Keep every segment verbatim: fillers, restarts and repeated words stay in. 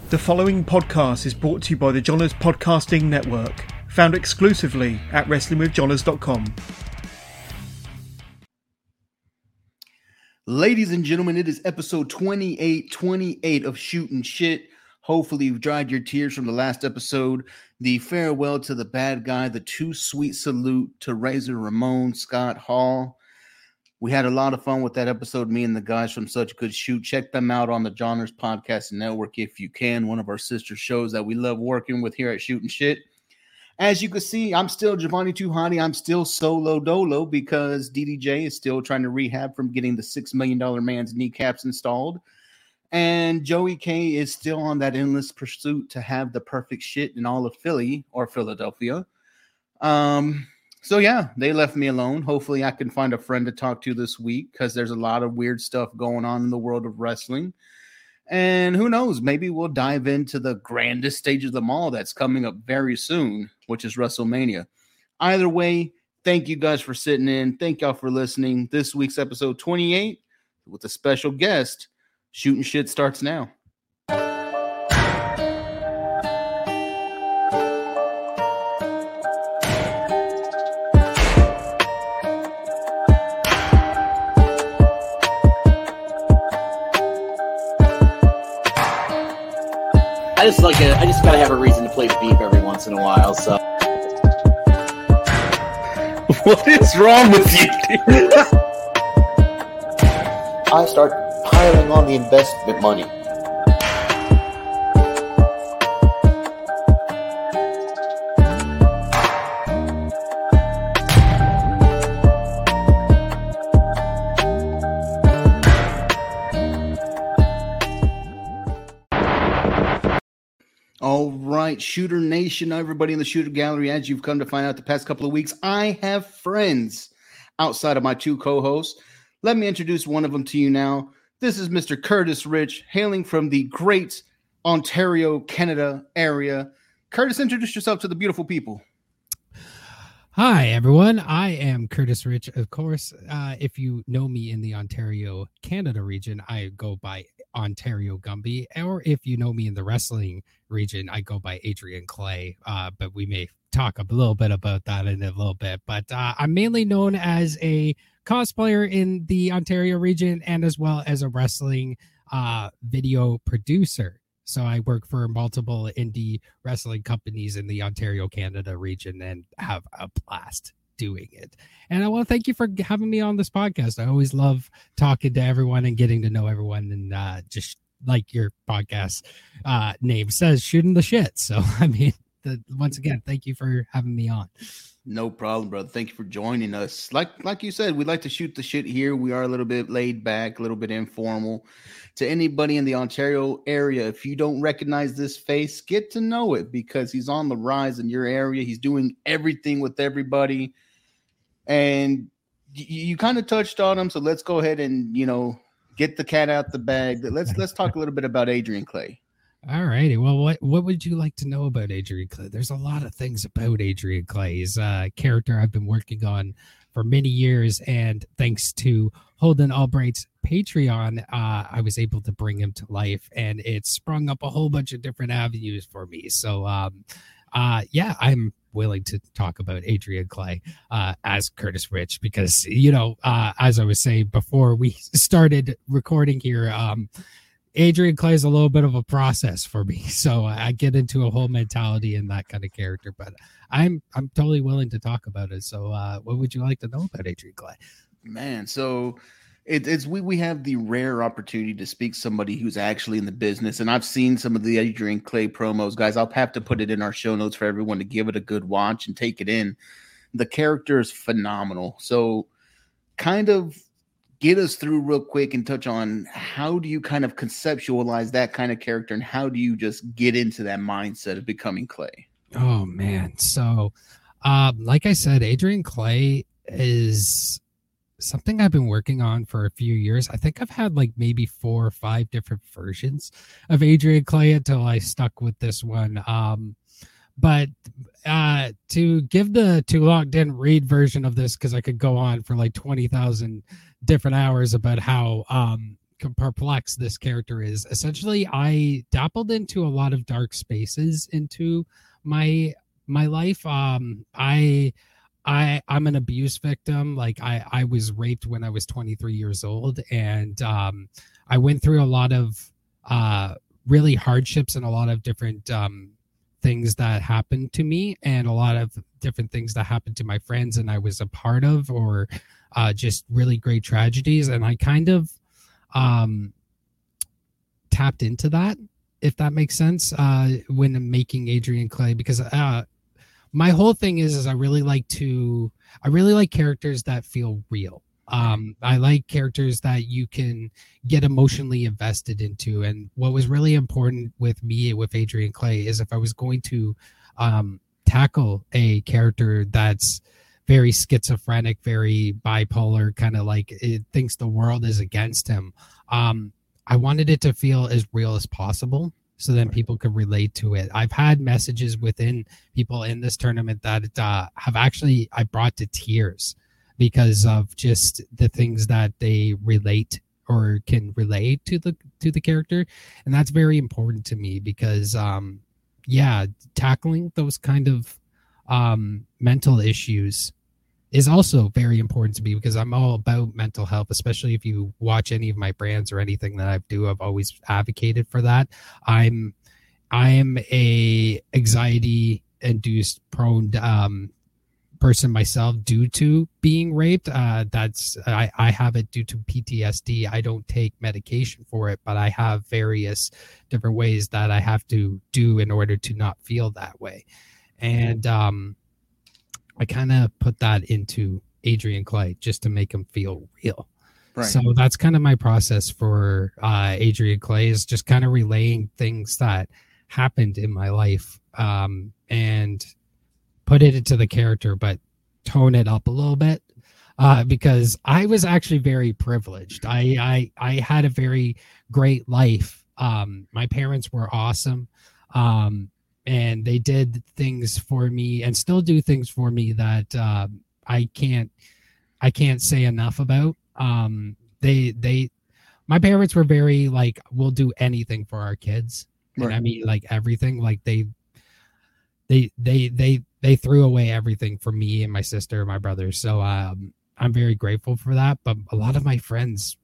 The following podcast is brought to you by the Johners Podcasting Network, found exclusively at wrestling with johners dot com. Ladies and gentlemen, it is episode twenty-eight twenty-eight of Shooting Shit. Hopefully you've dried your tears from the last episode. The farewell to the bad guy, the too sweet salute to Razor Ramon Scott Hall. We had a lot of fun with that episode, me and the guys from Such Good Shoot. Check them out on the Johners Podcast Network if you can. One of our sister shows that we love working with here at Shooting Shit. As you can see, I'm still Giovanni Too Hottie. I'm still solo dolo because D D J is still trying to rehab from getting the six million dollars man's kneecaps installed. And Joey K is still on that endless pursuit to have the perfect shit in all of Philly or Philadelphia. Um... So, yeah, they left me alone. Hopefully I can find a friend to talk to this week because there's a lot of weird stuff going on in the world of wrestling. And who knows, maybe we'll dive into the grandest stage of them all that's coming up very soon, which is WrestleMania. Either way, thank you guys for sitting in. Thank y'all for listening. This week's episode twenty-eight with a special guest. Shooting Shit starts now. I just like a, I just gotta have a reason to play beep every once in a while. So, what is wrong with you, dude? I start piling on the investment money. All right, Shooter Nation, everybody in the Shooter Gallery, as you've come to find out the past couple of weeks, I have friends outside of my two co-hosts. Let me introduce one of them to you now. This is Mister Curtis Rich, hailing from the great Ontario, Canada area. Curtis, introduce yourself to the beautiful people. Hi, everyone. I am Curtis Rich. Of course, uh, if you know me in the Ontario, Canada region, I go by Ontario Gumby. Or if you know me in the wrestling region, I go by Adrian Clay. Uh, but we may talk a little bit about that in a little bit. But uh, I'm mainly known as a cosplayer in the Ontario region and as well as a wrestling uh, video producer. So I work for multiple indie wrestling companies in the Ontario, Canada region and have a blast doing it. And I want to thank you for having me on this podcast. I always love talking to everyone and getting to know everyone, and uh, just like your podcast uh, name says, shooting the shit. So, I mean, the, once again, thank you for having me on. No problem, brother. Thank you for joining us. Like like you said, we like to shoot the shit here. We are a little bit laid back, a little bit informal. To anybody in the Ontario area, if you don't recognize this face, get to know it because he's on the rise in your area. He's doing everything with everybody. And you, you kind of touched on him, so let's go ahead and, you know, get the cat out the bag. Let's let's talk a little bit about Adrian Clay. All righty. Well, what what would you like to know about Adrian Clay? There's a lot of things about Adrian Clay. He's a character I've been working on for many years, and thanks to Holden Albright's Patreon, uh, I was able to bring him to life, and it sprung up a whole bunch of different avenues for me. So, um, uh, yeah, I'm willing to talk about Adrian Clay uh, as Curtis Rich because, you know, uh, as I was saying before we started recording here, um, Adrian Clay is a little bit of a process for me, so I get into a whole mentality in that kind of character. But I'm I'm totally willing to talk about it. So, uh, what would you like to know about Adrian Clay? Man, so it, it's we we have the rare opportunity to speak to somebody who's actually in the business, and I've seen some of the Adrian Clay promos, guys. I'll have to put it in our show notes for everyone to give it a good watch and take it in. The character is phenomenal. So, kind of get us through real quick and touch on how do you kind of conceptualize that kind of character and how do you just get into that mindset of becoming Clay? Oh, man. So, um, like I said, Adrian Clay is something I've been working on for a few years. I think I've had like maybe four or five different versions of Adrian Clay until I stuck with this one. Um, but uh, to give the Too Long Didn't Read version of this, because I could go on for like twenty thousand different hours about how um, perplexed this character is. Essentially, I dabbled into a lot of dark spaces into my my life. Um, I I I'm an abuse victim. Like I I was raped when I was twenty-three years old, and um, I went through a lot of uh really hardships and a lot of different um things that happened to me, and a lot of different things that happened to my friends and I was a part of, or uh just really great tragedies. And I kind of um tapped into that, if that makes sense, uh when making Adrian Clay, because uh my whole thing is is I really like to I really like characters that feel real. Um, I like characters that you can get emotionally invested into. And what was really important with me with Adrian Clay is if I was going to um, tackle a character that's very schizophrenic, very bipolar, kind of like it thinks the world is against him, um, I wanted it to feel as real as possible, so then people could relate to it. I've had messages within people in this tournament that uh, have actually I brought to tears, because of just the things that they relate or can relate to the to the character. And that's very important to me, because um yeah, tackling those kind of um mental issues is also very important to me, because I'm all about mental health. Especially if you watch any of my brands or anything that I do, I've always advocated for that. I'm I am a anxiety induced prone um person myself due to being raped. Uh, that's I, I have it due to P T S D. I don't take medication for it, but I have various different ways that I have to do in order to not feel that way. And um, I kind of put that into Adrian Clay just to make him feel real. Right. So that's kind of my process for uh, Adrian Clay, is just kind of relaying things that happened in my life, um, and put it into the character, but tone it up a little bit, uh, because I was actually very privileged. I, I, I had a very great life. Um, my parents were awesome. Um, and they did things for me and still do things for me that, uh, I can't, I can't say enough about. Um, they, they, my parents were very like, we'll do anything for our kids. Right. And I mean, like everything, like they, they, they, they, they threw away everything for me and my sister and my brothers. So um, I'm very grateful for that. But a lot of my friends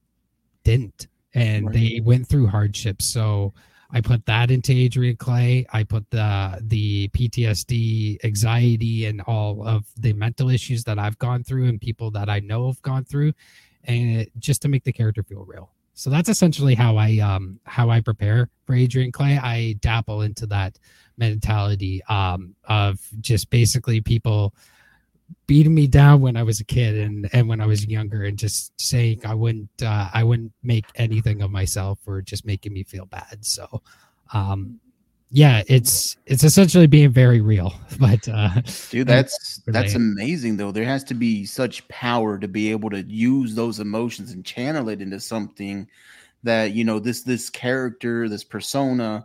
didn't, and right. they went through hardships. So I put that into Adrian Clay. I put the the P T S D, anxiety, and all of the mental issues that I've gone through and people that I know have gone through, and it, just to make the character feel real. So that's essentially how I um how I prepare for Adrian Clay. I dabble into that mentality um of just basically people beating me down when I was a kid and and when I was younger, and just saying I wouldn't uh, I wouldn't make anything of myself, or just making me feel bad. So um yeah, it's it's essentially being very real. But uh dude, that's that's amazing though. There has to be such power to be able to use those emotions and channel it into something that, you know, this this character, this persona,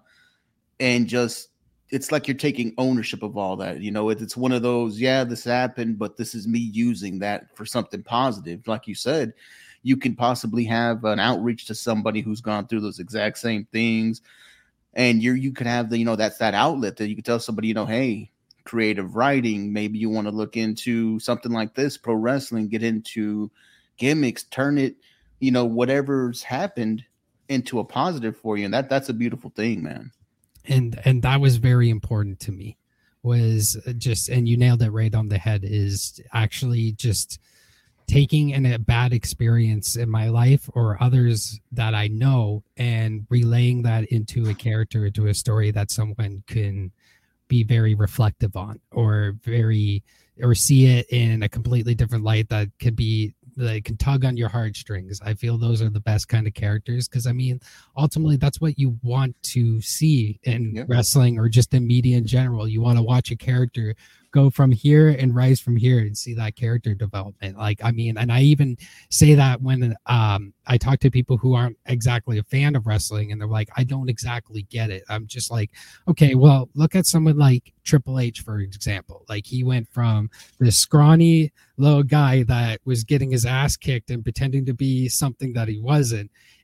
and just it's like you're taking ownership of all that. You know, it, it's one of those, yeah, this happened, but this is me using that for something positive. Like you said, you can possibly have an outreach to somebody who's gone through those exact same things. And you're, you could have the, you know, that's that outlet that you could tell somebody, you know, hey, creative writing, maybe you want to look into something like this, pro wrestling, get into gimmicks, turn it, you know, whatever's happened into a positive for you. And that that's a beautiful thing, man. And and that was very important to me, was just, and you nailed it right on the head, is actually just taking in a bad experience in my life or others that I know and relaying that into a character, into a story that someone can be very reflective on, or very, or see it in a completely different light that could be, that can tug on your heartstrings. I feel those are the best kind of characters, because I mean, ultimately that's what you want to see in yeah. wrestling, or just in media in general. You want to watch a character go from here and rise from here and see that character development. Like, I mean, and I even say that when um, I talk to people who aren't exactly a fan of wrestling, and they're like, I don't exactly get it. I'm just like, okay, well, look at someone like Triple H, for example. Like, he went from this scrawny little guy that was getting his ass kicked and pretending to be something that he wasn't,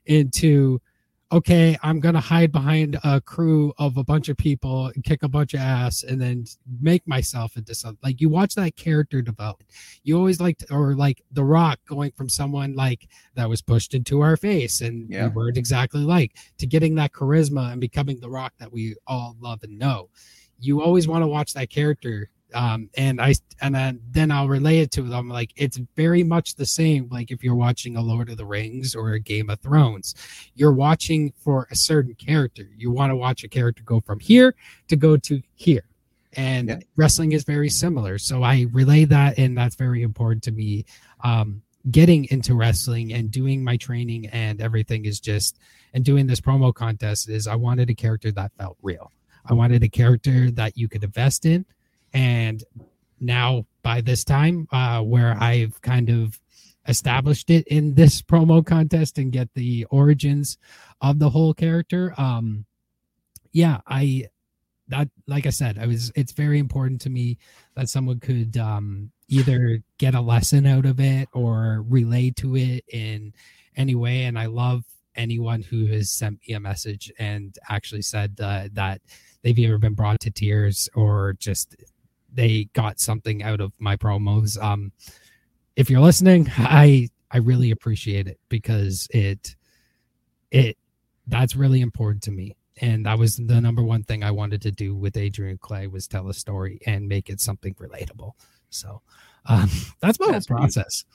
into, okay, I'm going to hide behind a crew of a bunch of people and kick a bunch of ass and then make myself into something. Like, you watch that character develop. You always like, to, or like The Rock going from someone like that was pushed into our face and yeah. we weren't exactly like, to getting that charisma and becoming The Rock that we all love and know. You always want to watch that character. Um, and I, and then, then I'll relay it to them. Like, it's very much the same. Like, if you're watching a Lord of the Rings or a Game of Thrones, you're watching for a certain character. You want to watch a character go from here to go to here. And yeah. wrestling is very similar. So I relay that. And that's very important to me. Um, getting into wrestling and doing my training and everything is just, and doing this promo contest is I wanted a character that felt real. I wanted a character that you could invest in. And now by this time, uh, where I've kind of established it in this promo contest and get the origins of the whole character, um, yeah, I that like I said, I was. It's very important to me that someone could um, either get a lesson out of it or relate to it in any way. And I love anyone who has sent me a message and actually said uh, that they've either been brought to tears or just they got something out of my promos. Um, if you're listening, I, I really appreciate it because it, it, that's really important to me. And that was the number one thing I wanted to do with Adrian Clay was tell a story and make it something relatable. So um, that's my that's whole process.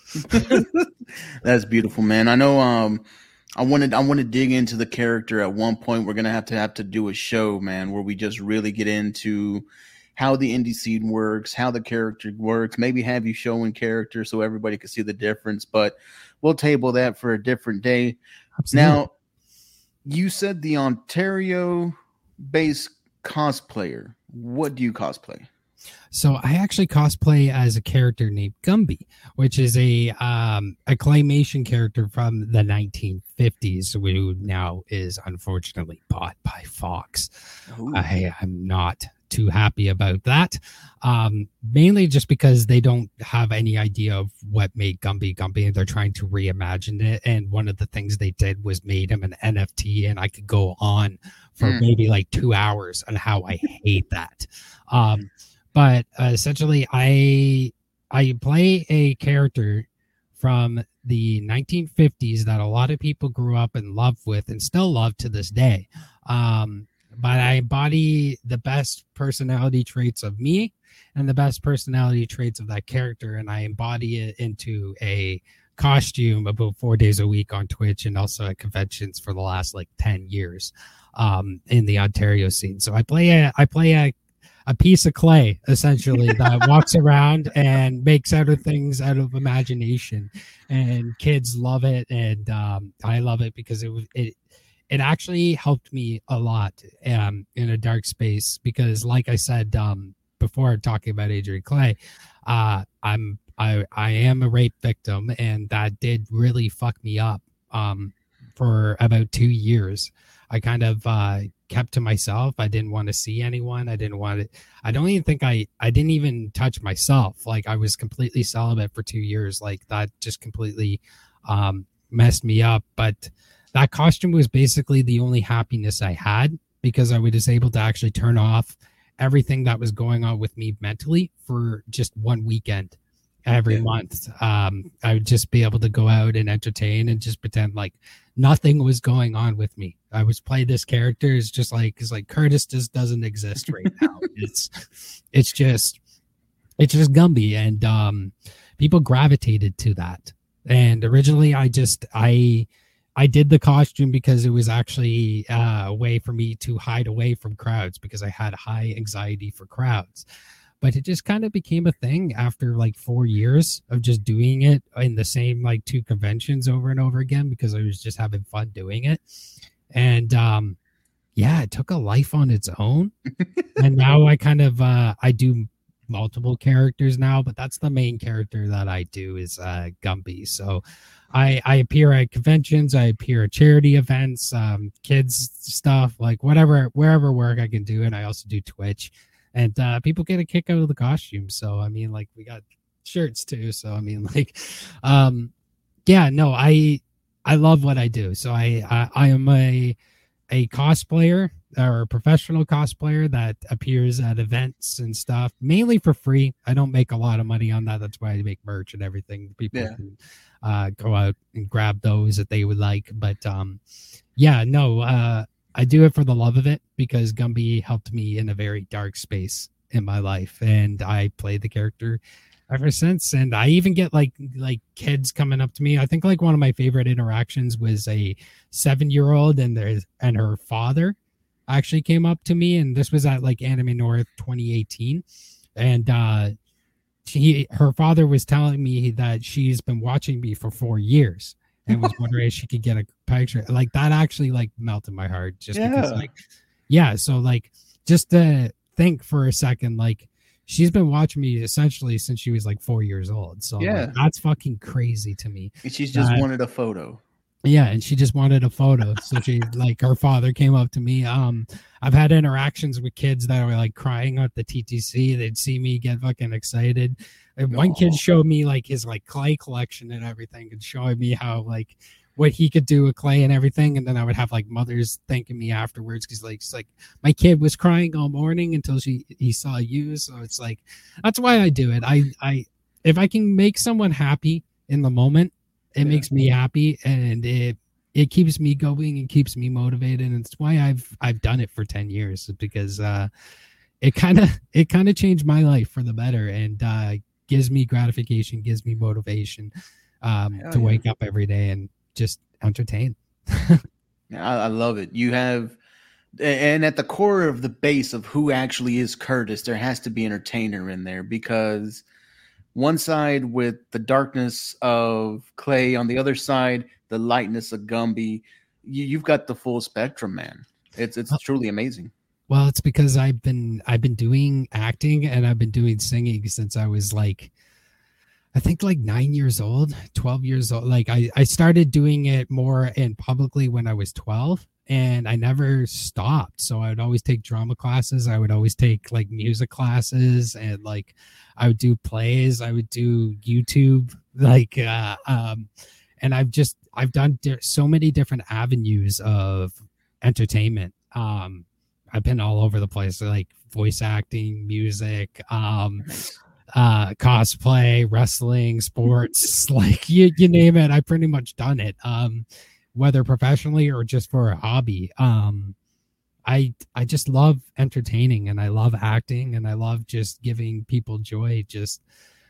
That's beautiful, man. I know. Um, I wanted, I want to dig into the character at one point. We're going to have to have to do a show, man, where we just really get into how the indie scene works, how the character works, maybe have you showing character so everybody can see the difference, but we'll table that for a different day. Absolutely. Now, you said the Ontario-based cosplayer. What do you cosplay? So I actually cosplay as a character named Gumby, which is a um, a claymation character from the nineteen fifties, who now is unfortunately bought by Fox. Ooh. I am not too happy about that, um mainly just because they don't have any idea of what made Gumby Gumby and they're trying to reimagine it. And one of the things they did was made him an N F T, and I could go on for mm. maybe like two hours on how I hate that. Um but uh, essentially I I play a character from the nineteen fifties that a lot of people grew up and loved with and still love to this day. um But I embody the best personality traits of me and the best personality traits of that character. And I embody it into a costume about four days a week on Twitch and also at conventions for the last like ten years um, in the Ontario scene. So I play a, I play a, a piece of clay, essentially, that walks around and makes other things out of imagination. And kids love it. And um, I love it because it was, it, It actually helped me a lot um, in a dark space because, like I said um, before, talking about Adrian Clay, uh, I'm I I am a rape victim, and that did really fuck me up um, for about two years. I kind of uh, kept to myself. I didn't want to see anyone. I didn't want to. I don't even think I. I didn't even touch myself. Like, I was completely celibate for two years. Like, that just completely um, messed me up. But that costume was basically the only happiness I had because I was able to actually turn off everything that was going on with me mentally for just one weekend every yeah. month. Um, I would just be able to go out and entertain and just pretend like nothing was going on with me. I was play this character. It's just like, it's like Curtis just doesn't exist right now. It's, it's just, it's just Gumby. And um, people gravitated to that. And originally I just, I, I did the costume because it was actually uh, a way for me to hide away from crowds because I had high anxiety for crowds. But it just kind of became a thing after like four years of just doing it in the same like two conventions over and over again because I was just having fun doing it. And um, yeah, it took a life on its own. And now I kind of, uh, I do multiple characters now, but that's the main character that I do is uh, Gumby. So I, I appear at conventions, I appear at charity events, um, kids stuff, like whatever, wherever work I can do. And I also do Twitch. And uh, people get a kick out of the costume. So, I mean, like, we got shirts too. So, I mean, like, um, yeah, no, I I love what I do. So I, I, I am a, a cosplayer or a professional cosplayer that appears at events and stuff, mainly for free. I don't make a lot of money on that. That's why I make merch and everything. People yeah. can uh, go out and grab those that they would like. But um, yeah, no, uh, I do it for the love of it because Gumby helped me in a very dark space in my life. And I played the character ever since. And I even get like like kids coming up to me. I think like one of my favorite interactions was a seven-year-old and there's and her father actually came up to me, and this was at like Anime North twenty eighteen. And uh she her father was telling me that she's been watching me for four years and was wondering if she could get a picture. Like that actually like melted my heart just yeah. because like yeah, so like just to think for a second, like she's been watching me essentially since she was like four years old. So yeah, like, that's fucking crazy to me. And she's just uh, wanted a photo. Yeah, and she just wanted a photo. So she like her father came up to me. Um, I've had interactions with kids that were like crying at the T T C. They'd see me get fucking excited. And one oh. kid showed me like his like clay collection and everything, and showing me how like what he could do with clay and everything. And then I would have like mothers thanking me afterwards because like it's like my kid was crying all morning until she he saw you. So it's like that's why I do it. I I if I can make someone happy in the moment, it yeah. makes me happy, and it it keeps me going and keeps me motivated. And it's why I've I've done it for ten years, because uh, it kind of it kind of changed my life for the better, and uh, gives me gratification, gives me motivation um, to yeah. wake up every day and just entertain. I, I love it. You have, and at the core of the base of who actually is Curtis, there has to be entertainer in there, because one side with the darkness of Clay, on the other side, the lightness of Gumby. You, you've got the full spectrum, man. It's it's truly amazing. Well, it's because I've been I've been doing acting and I've been doing singing since I was like, I think like nine years old, twelve years old. Like I, I started doing it more and publicly when I was twelve, and I never stopped. So I would always take drama classes. I would always take like music classes, and like I would do plays. I would do YouTube, like, uh, um, and I've just, I've done di- so many different avenues of entertainment. Um, I've been all over the place, like voice acting, music, um, uh cosplay, wrestling, sports, like you you name it, I pretty much done it, um whether professionally or just for a hobby. um I I just love entertaining, and I love acting, and I love just giving people joy, just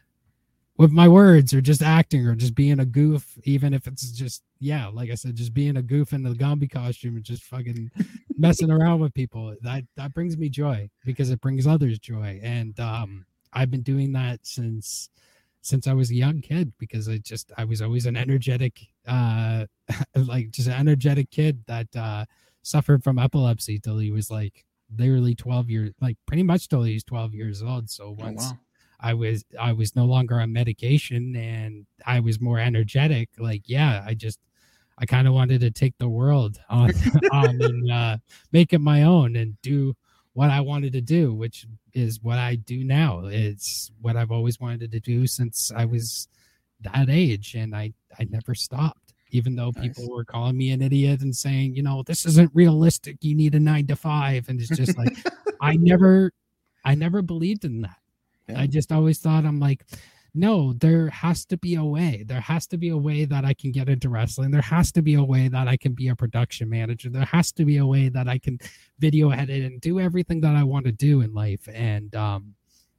with my words, or just acting, or just being a goof, even if it's just, yeah, like I said, just being a goof in the Gumby costume and just fucking messing around with people. That that brings me joy, because it brings others joy. And um I've been doing that since since I was a young kid, because I just I was always an energetic uh like just an energetic kid that uh suffered from epilepsy till he was like literally twelve years, like pretty much till he was twelve years old. So once oh, wow. I was I was no longer on medication and I was more energetic, like yeah, I just I kind of wanted to take the world on, on and uh make it my own and do what I wanted to do, which is what I do now. It's what I've always wanted to do since I was that age, and I, I never stopped, even though nice. People were calling me an idiot and saying, you know, this isn't realistic, you need a nine to five. And it's just like, I never, I never believed in that. Yeah. I just always thought, I'm like, no, there has to be a way. There has to be a way that I can get into wrestling. There has to be a way that I can be a production manager. There has to be a way that I can video edit and do everything that I want to do in life. And um,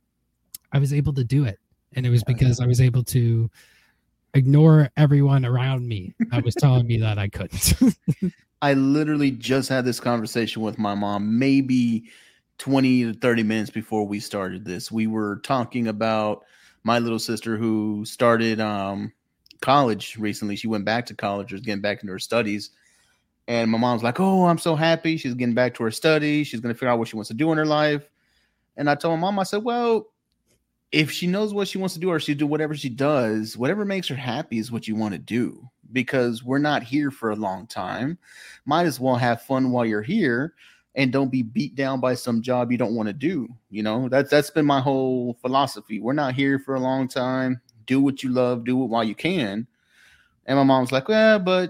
I was able to do it. And it was because I was able to ignore everyone around me that was telling me that I couldn't. I literally just had this conversation with my mom, maybe twenty to thirty minutes before we started this. We were talking about my little sister, who started um, college recently. She went back to college, or was getting back into her studies. And my mom's like, oh, I'm so happy. She's getting back to her studies. She's going to figure out what she wants to do in her life. And I told my mom, I said, well, if she knows what she wants to do, or she do whatever she does, whatever makes her happy is what you want to do, because we're not here for a long time. Might as well have fun while you're here, and don't be beat down by some job you don't want to do. You know, that's, that's been my whole philosophy. We're not here for a long time. Do what you love, do it while you can. And my mom's like, well, but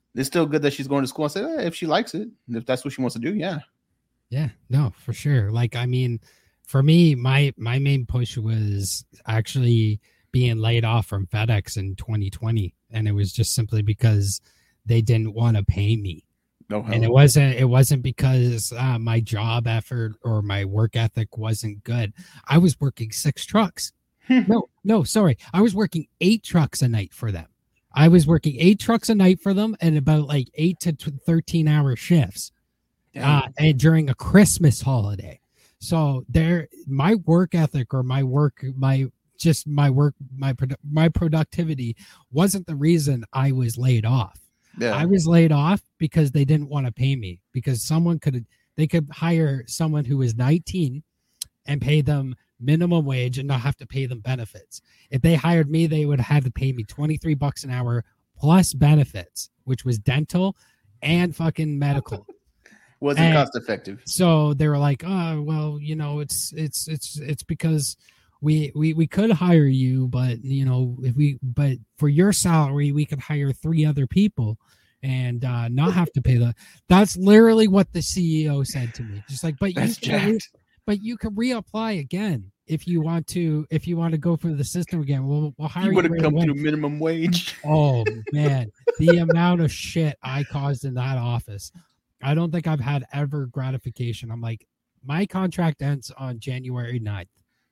it's still good that she's going to school. I said, eh, if she likes it, if that's what she wants to do, yeah. Yeah, no, for sure. Like, I mean, for me, my my main push was actually being laid off from FedEx in twenty twenty, and it was just simply because they didn't want to pay me. No, and it wasn't it wasn't because uh, my job effort or my work ethic wasn't good. I was working six trucks. no, no, sorry. I was working eight trucks a night for them. I was working eight trucks a night for them and about like eight to thirteen hour shifts uh, and during a Christmas holiday. So there, my work ethic or my work, my just my work, my my productivity wasn't the reason I was laid off. Yeah. I was laid off because they didn't want to pay me, because someone could they could hire someone who is nineteen and pay them minimum wage and not have to pay them benefits. If they hired me, they would have to pay me twenty-three bucks an hour plus benefits, which was dental and fucking medical. Wasn't and cost effective. So they were like, oh, well, you know, it's it's it's it's because we we we could hire you, but you know, if we but for your salary, we could hire three other people and uh, not have to pay the. That's literally what the C E O said to me. Just like, but That's you can re- but you can reapply again if you want to. If you want to go for the system again, we'll we'll hire you. Would have right come away. to minimum wage. Oh man, the amount of shit I caused in that office. I don't think I've had ever gratification. I'm like, my contract ends on January ninth.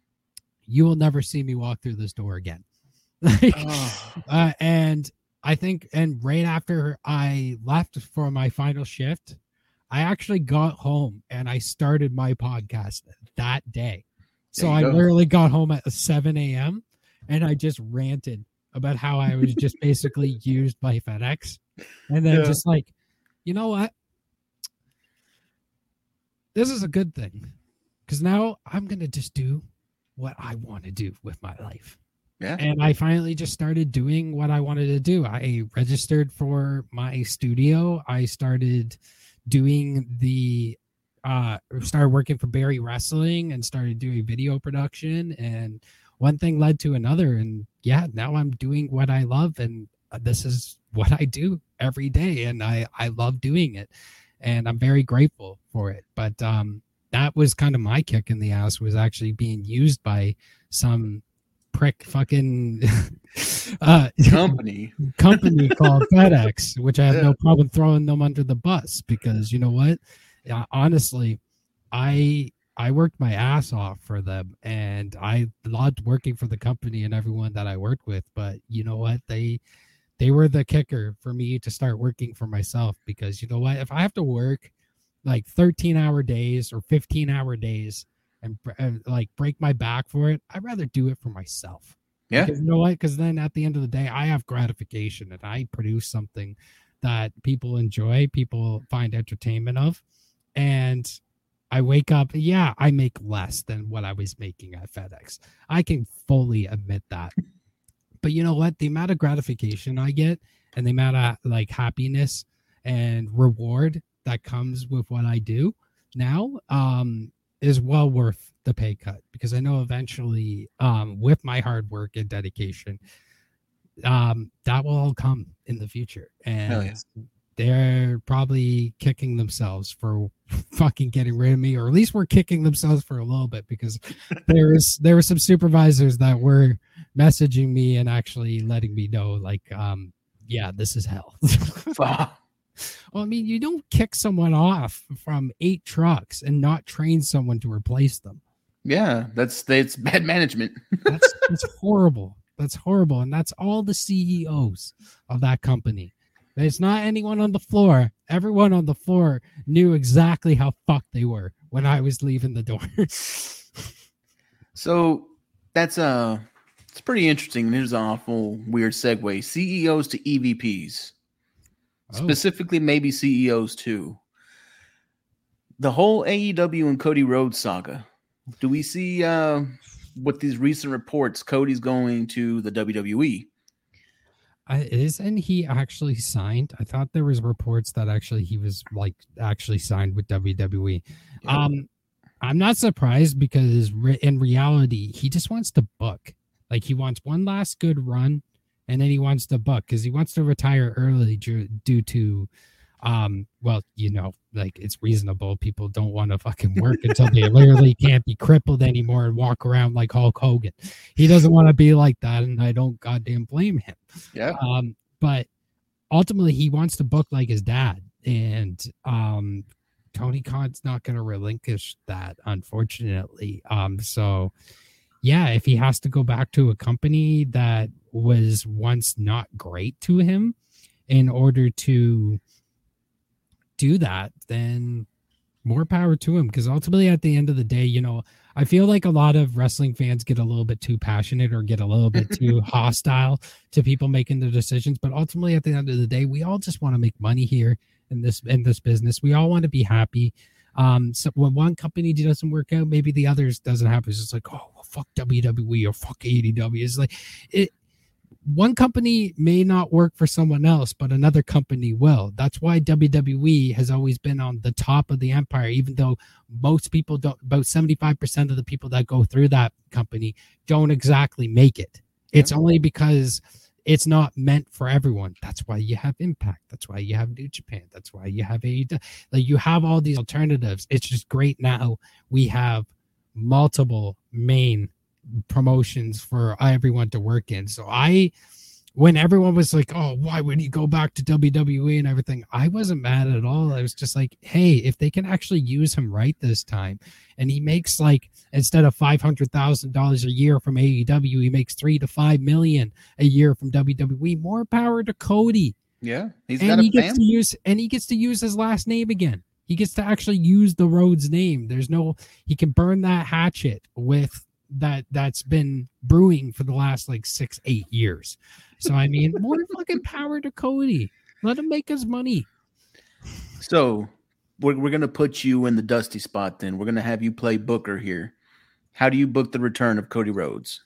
You will never see me walk through this door again. like, oh. uh, and I think, and right after I left for my final shift, I actually got home and I started my podcast that day. So I go. literally got home at seven a.m. and I just ranted about how I was just basically used by FedEx. And then yeah. just like, you know what? This is a good thing, because now I'm going to just do what I want to do with my life. Yeah. And I finally just started doing what I wanted to do. I registered for my studio. I started doing the, uh, started working for Barry Wrestling and started doing video production. And one thing led to another. And yeah, now I'm doing what I love. And this is what I do every day. And I, I love doing it. And I'm very grateful for it. But um, that was kind of my kick in the ass, was actually being used by some prick fucking uh, company company called FedEx, which I have yeah. no problem throwing them under the bus, because you know what? Uh, honestly, I I worked my ass off for them, and I loved working for the company and everyone that I worked with. But you know what? They They were the kicker for me to start working for myself, because you know what? If I have to work like thirteen hour days or fifteen hour days and uh, like break my back for it, I'd rather do it for myself. Yeah. Because you know what? Because then at the end of the day, I have gratification and I produce something that people enjoy, people find entertainment of. And I wake up, yeah, I make less than what I was making at FedEx. I can fully admit that. But you know what? The amount of gratification I get and the amount of like happiness and reward that comes with what I do now um, is well worth the pay cut, because I know eventually um, with my hard work and dedication, um, that will all come in the future. And yeah. they're probably kicking themselves for fucking getting rid of me, or at least we're kicking themselves for a little bit, because there is there were some supervisors that were messaging me and actually letting me know, like, um, yeah, this is hell. Wow. Well, I mean, you don't kick someone off from eight trucks and not train someone to replace them. Yeah, that's that's bad management. that's, that's horrible. That's horrible. And that's all the C E Os of that company. It's not anyone on the floor. Everyone on the floor knew exactly how fucked they were when I was leaving the door. So that's uh it's pretty interesting. Here's an awful weird segue. C E Os to E V Ps. Oh. Specifically, maybe C E Os too. The whole A E W and Cody Rhodes saga. Do we see uh, with these recent reports, Cody's going to the W W E? Uh, isn't he actually signed? I thought there was reports that actually he was like actually signed with W W E. Yeah. Um, I'm not surprised, because re- in reality, he just wants to book. Like, he wants one last good run, and then he wants to book because he wants to retire early due, due to, um, well, you know, like it's reasonable. People don't want to fucking work until they literally can't be crippled anymore and walk around like Hulk Hogan. He doesn't want to be like that, and I don't goddamn blame him. Yeah. Um, but ultimately, he wants to book like his dad, and um, Tony Khan's not going to relinquish that, unfortunately. Um, so yeah, if he has to go back to a company that was once not great to him in order to do that, then more power to him. Because ultimately, at the end of the day, you know, I feel like a lot of wrestling fans get a little bit too passionate or get a little bit too hostile to people making the decisions. But ultimately, at the end of the day, we all just want to make money here in this in this business. We all want to be happy. Um, so when one company doesn't work out, maybe the others doesn't happen. It's just like, oh, well, fuck W W E or fuck A E W. It's like it. One company may not work for someone else, but another company will. That's why W W E has always been on the top of the empire, even though most people don't, about seventy-five percent of the people that go through that company don't exactly make it. It's yeah. only because it's not meant for everyone. That's why you have Impact. That's why you have New Japan. That's why you have A E W. Like, you have all these alternatives. It's just great now we have multiple main promotions for everyone to work in. So I, when everyone was like, oh, why would he go back to W W E and everything, I wasn't mad at all. I was just like, hey, if they can actually use him right this time, and he makes, like, instead of five hundred thousand dollars a year from A E W, he makes three to five million a year from W W E, more power to Cody. Yeah, he's and got a he gets fam- to use and he gets to use his last name again. He gets to actually use the Rhodes name. There's no, he can burn that hatchet with that that's been brewing for the last like six, eight years. So I mean, more fucking power to Cody. Let him make his money. So we're we're gonna put you in the dusty spot. Then we're gonna have you play Booker here. How do you book the return of Cody Rhodes?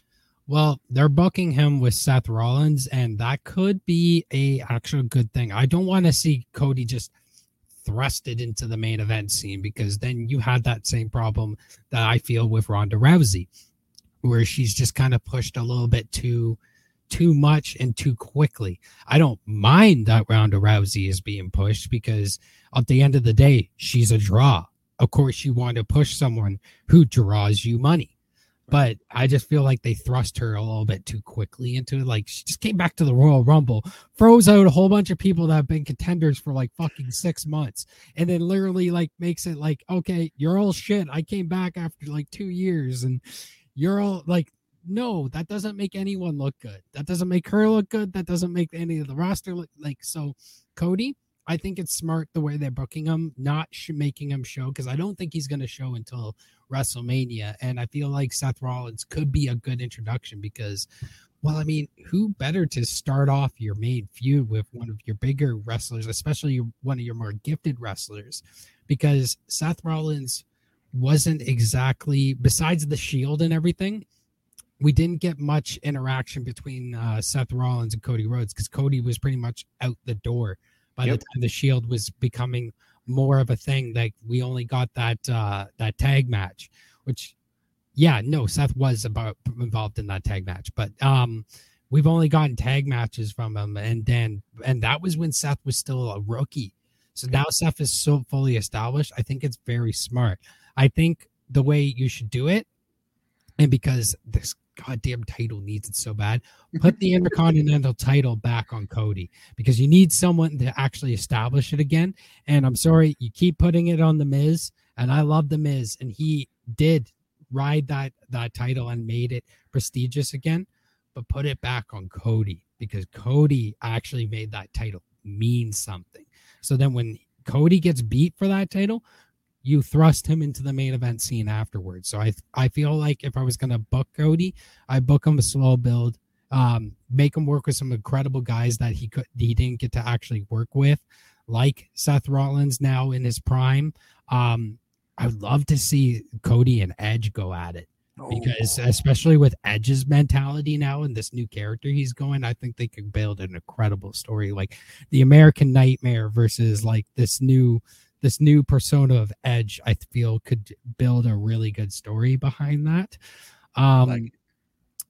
Well, they're booking him with Seth Rollins, and that could be a actual good thing. I don't want to see Cody just thrusted into the main event scene, because then you had that same problem that I feel with Ronda Rousey, where she's just kind of pushed a little bit too too much and too quickly. I don't mind that Ronda Rousey is being pushed, because at the end of the day, she's a draw. Of course, you want to push someone who draws you money. But I just feel like they thrust her a little bit too quickly into it. Like, she just came back to the Royal Rumble, froze out a whole bunch of people that have been contenders for like fucking six months. And then literally like makes it like, okay, you're all shit. I came back after like two years and you're all like, no, that doesn't make anyone look good. That doesn't make her look good. That doesn't make any of the roster look like. So Cody, I think it's smart the way they're booking him, not sh- making him show, because I don't think he's going to show until WrestleMania. And I feel like Seth Rollins could be a good introduction, because, well, I mean, who better to start off your main feud with one of your bigger wrestlers, especially one of your more gifted wrestlers, because Seth Rollins wasn't exactly, besides the Shield and everything, we didn't get much interaction between uh, Seth Rollins and Cody Rhodes, because Cody was pretty much out the door by yep. the time the Shield was becoming more of a thing. Like, we only got that uh, that tag match, which, yeah, no, Seth was about involved in that tag match, but um, we've only gotten tag matches from him, and then and that was when Seth was still a rookie. So now Seth is so fully established. I think it's very smart. I think the way you should do it, and because this goddamn title needs it so bad, put the Intercontinental title back on Cody, because you need someone to actually establish it again. And I'm sorry, you keep putting it on the Miz, and I love the Miz, and he did ride that that title and made it prestigious again, but put it back on Cody, because Cody actually made that title mean something. So then when Cody gets beat for that title, you thrust him into the main event scene afterwards. So I I feel like if I was going to book Cody, I book him a slow build, um, make him work with some incredible guys that he could he didn't get to actually work with, like Seth Rollins now in his prime. Um, I would love to see Cody and Edge go at it, because especially with Edge's mentality now and this new character he's going, I think they could build an incredible story, like the American Nightmare versus like this new this new persona of Edge. I feel could build a really good story behind that. Um, like,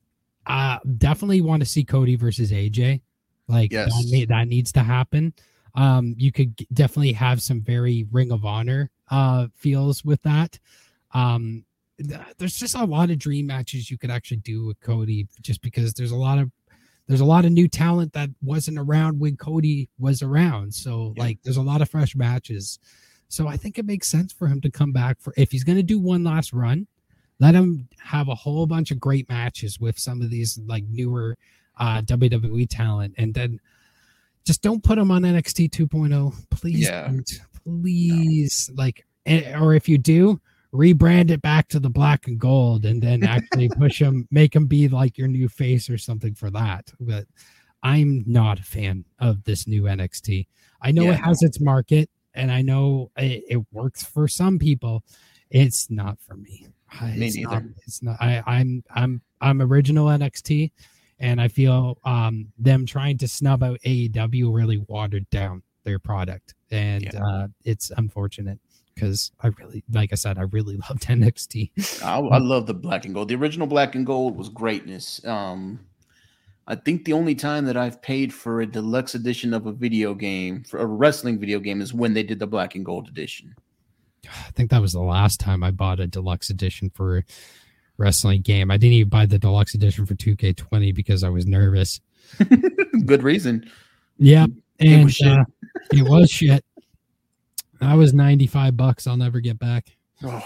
uh, definitely want to see Cody versus A J. Like Yes. that, need, that needs to happen. Um, you could g- definitely have some very Ring of Honor uh, feels with that. Um, th- there's just a lot of dream matches you could actually do with Cody, just because there's a lot of there's a lot of new talent that wasn't around when Cody was around. So Yeah. like, there's a lot of fresh matches. So I think it makes sense for him to come back for if he's going to do one last run. Let him have a whole bunch of great matches with some of these like newer uh, W W E talent, and then just don't put him on N X T two point oh. Please, Yeah. don't. Please, no. like, or if you do, rebrand it back to the black and gold, and then actually push him, make him be like your new face or something for that. But I'm not a fan of this new N X T. I know Yeah, it has its market, and I know it, it works for some people. It's not for me. Me it's neither. Not, it's not. I, I'm I'm I'm original N X T, and I feel um them trying to snub out A E W really watered down their product, and Yeah. uh, it's unfortunate because I really, like I said, I really loved N X T. I, I love the black and gold. The original black and gold was greatness. Um, I think the only time that I've paid for a deluxe edition of a video game, for a wrestling video game, is when they did the black and gold edition. I think that was the last time I bought a deluxe edition for a wrestling game. I didn't even buy the deluxe edition for two K twenty because I was nervous. Good reason. Yeah, and It was shit. uh, it was shit. That was ninety-five bucks. I'll never get back. Oh,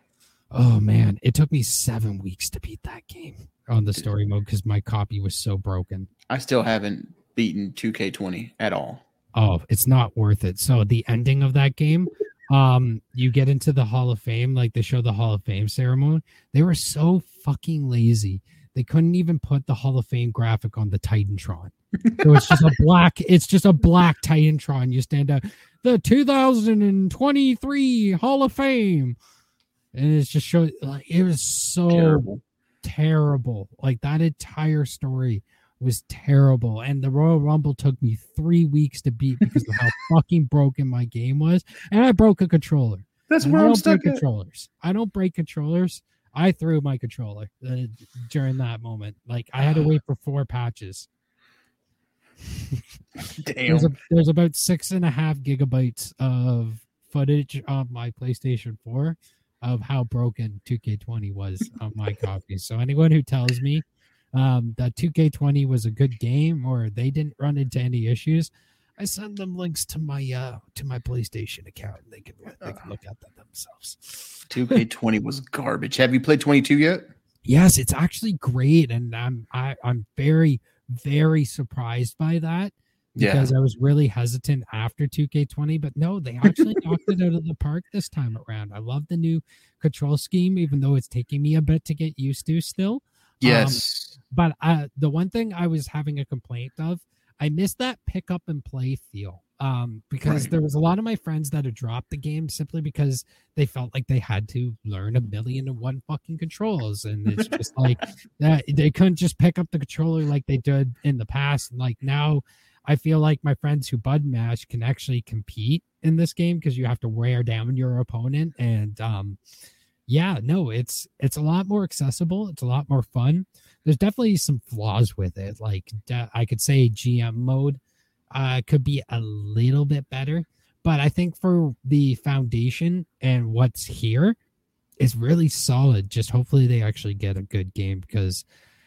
Oh man, it took me seven weeks to beat that game on the story mode because my copy was so broken. I still haven't beaten two K twenty at all. Oh, it's not worth it. So the ending of that game, um, you get into the Hall of Fame, like they show the Hall of Fame ceremony. They were so fucking lazy. They couldn't even put the Hall of Fame graphic on the Titantron. So it's just a black, it's just a black Titantron. You stand up, the two thousand twenty-three Hall of Fame. And it's just show like it was so Terrible. terrible. Like that entire story was terrible. And the Royal Rumble took me three weeks to beat because of how fucking broken my game was. And I broke a controller. That's And where I I'm don't break stuck at. controllers. I don't break controllers. I threw my controller uh, during that moment. Like I had to wait for four patches. Damn. There's, a, there's about six and a half gigabytes of footage of my PlayStation four of how broken two K twenty was on my copy. So anyone who tells me um, that two K twenty was a good game or they didn't run into any issues, I send them links to my uh, to my PlayStation account. And they can they can look at that themselves. two K twenty was garbage. Have you played twenty-two yet? Yes, it's actually great, and I'm I, I'm very very surprised by that. Because I was really hesitant after two K twenty, but no, they actually knocked it out of the park this time around. I love the new control scheme, even though it's taking me a bit to get used to still. Yes. Um, but uh, the one thing I was having a complaint of, I missed that pick up and play feel. Um, because Right. there was a lot of my friends that had dropped the game simply because they felt like they had to learn a million and one fucking controls. And it's just like that they couldn't just pick up the controller like they did in the past. And like now I feel like my friends who bud mash can actually compete in this game because you have to wear down your opponent. And um, yeah, no, it's it's a lot more accessible. It's a lot more fun. There's definitely some flaws with it. Like uh, I could say G M mode uh, could be a little bit better, but I think for the foundation and what's here is really solid. Just hopefully they actually get a good game because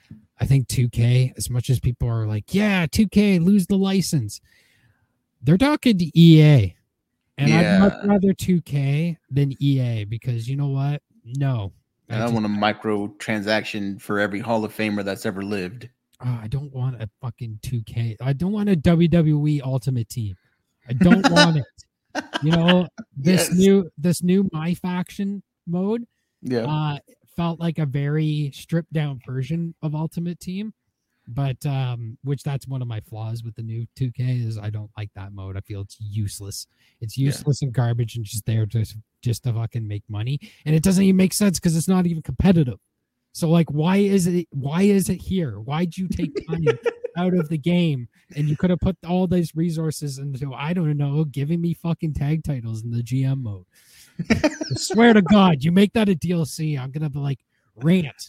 I think two K, as much as people are like, yeah, two K, lose the license, they're talking to E A. And Yeah. I'd much rather two K than E A because you know what? No. And I just- want a micro transaction for every Hall of Famer that's ever lived. oh, I don't want a fucking two K. I don't want a W W E Ultimate Team. I don't want it. You know, this Yes. new this new My Faction mode Yeah. uh felt like a very stripped down version of Ultimate Team, but um which that's one of my flaws with the new two K is I don't like that mode. I feel it's useless. It's Yeah. useless and garbage and just there just just to fucking make money, and it doesn't even make sense because it's not even competitive. So like why is it why is it here? Why'd you take money out of the game and you could have put all these resources into, I don't know, giving me fucking tag titles in the G M mode? I swear to God, you make that a D L C, I'm gonna be like rant.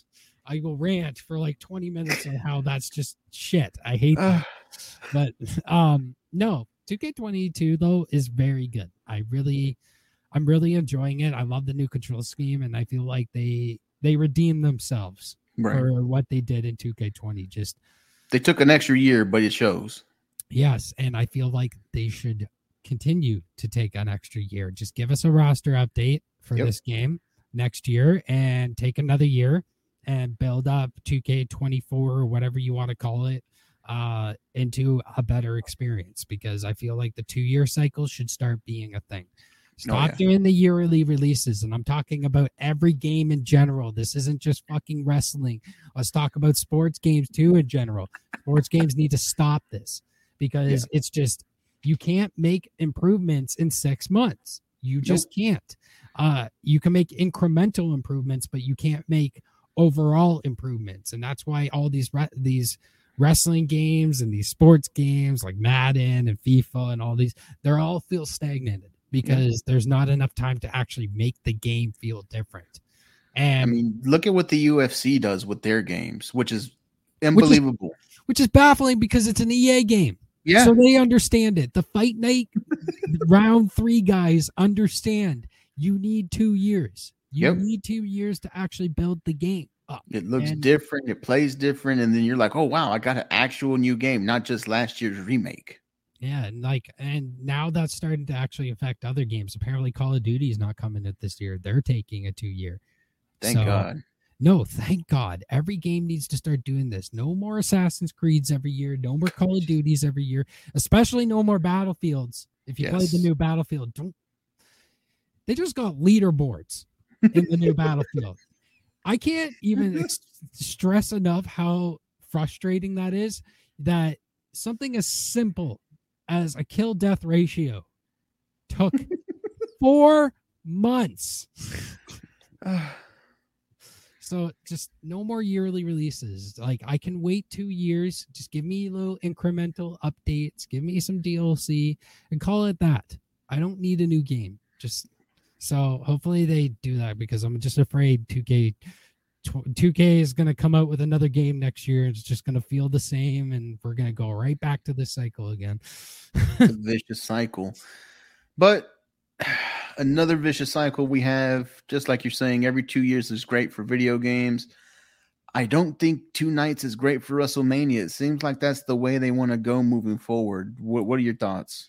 I will rant for like twenty minutes on how that's just shit. I hate that. But um, no, two K twenty-two though is very good. I really, I'm really enjoying it. I love the new control scheme, and I feel like they they redeemed themselves Right. for what they did in two K twenty. Just They took an extra year, but it shows. yes, and I feel like they should continue to take an extra year. Just give us a roster update for Yep. this game next year and take another year and build up two K twenty-four or whatever you want to call it uh, into a better experience, because I feel like the two-year cycle should start being a thing. Stop yeah. doing the yearly releases, and I'm talking about every game in general. This isn't just fucking wrestling. Let's talk about sports games too in general. Sports games need to stop this, because Yeah. it's just, you can't make improvements in six months. You just can't. Uh, you can make incremental improvements, but you can't make overall improvements. And that's why all these re- these wrestling games and these sports games like Madden and FIFA and all these, they're all feel stagnated because there's not enough time to actually make the game feel different. And I mean, look at what the U F C does with their games, which is unbelievable. Which is, which is baffling because it's an E A game. Yeah. So they understand it. The Fight Night round three guys understand you need two years. You Yep. need two years to actually build the game up. It looks And- different. It plays different. And then you're like, oh, wow, I got an actual new game, not just last year's remake. Yeah, and like, and now that's starting to actually affect other games. Apparently, Call of Duty is not coming out this year. They're taking a two year. Thank So, God. No, thank God. Every game needs to start doing this. No more Assassin's Creeds every year. No more Call of Duties every year. Especially no more Battlefields. If you play the Yes. new Battlefield, don't. They just got leaderboards in the new Battlefield. I can't even ex- stress enough how frustrating that is. That something as simple as a kill death ratio took four months. So just no more yearly releases. Like, I can wait two years. Just give me little incremental updates. Give me some D L C and call it that. I don't need a new game. Just so hopefully they do that, because I'm just afraid two K two K is going to come out with another game next year. It's just going to feel the same, and we're going to go right back to this cycle again. It's a vicious cycle. But another vicious cycle we have, just like you're saying, every two years is great for video games. I don't think two nights is great for WrestleMania. It seems like that's the way they want to go moving forward. What, what are your thoughts?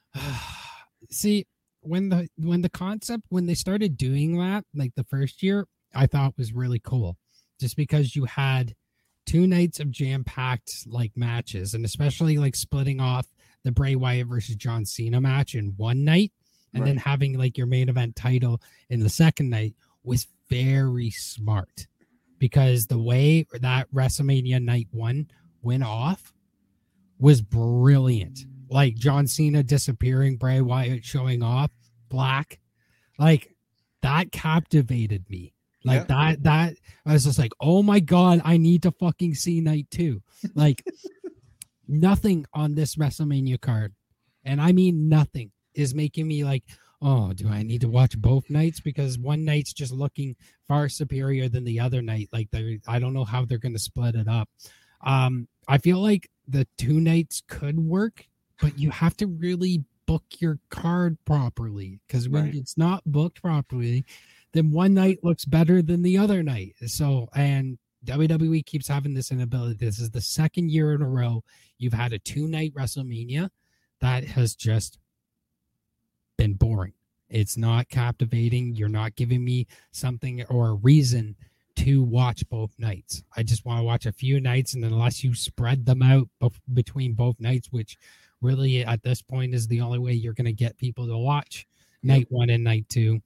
See, when the when the concept when they started doing that, like the first year, I thought was really cool, just because you had two nights of jam-packed like matches, and especially like splitting off the Bray Wyatt versus John Cena match in one night, and Right. then having like your main event title in the second night was very smart, because the way that WrestleMania night one went off was brilliant. Like John Cena disappearing, Bray Wyatt showing off, black, like that captivated me. Like Yeah. that, that I was just like, oh my God, I need to fucking see night two. Like nothing on this WrestleMania card, and I mean nothing, is making me like, oh, do I need to watch both nights? Because one night's just looking far superior than the other night. Like they, I don't know how they're going to split it up. Um, I feel like the two nights could work, but you have to really book your card properly, because when Right. it's not booked properly, then one night looks better than the other night. So, and W W E keeps having this inability. This is the second year in a row you've had a two night WrestleMania that has just been boring. It's not captivating. You're not giving me something or a reason to watch both nights. I just want to watch a few nights, and unless you spread them out bef- between both nights, which really at this point is the only way you're going to get people to watch night one and night two.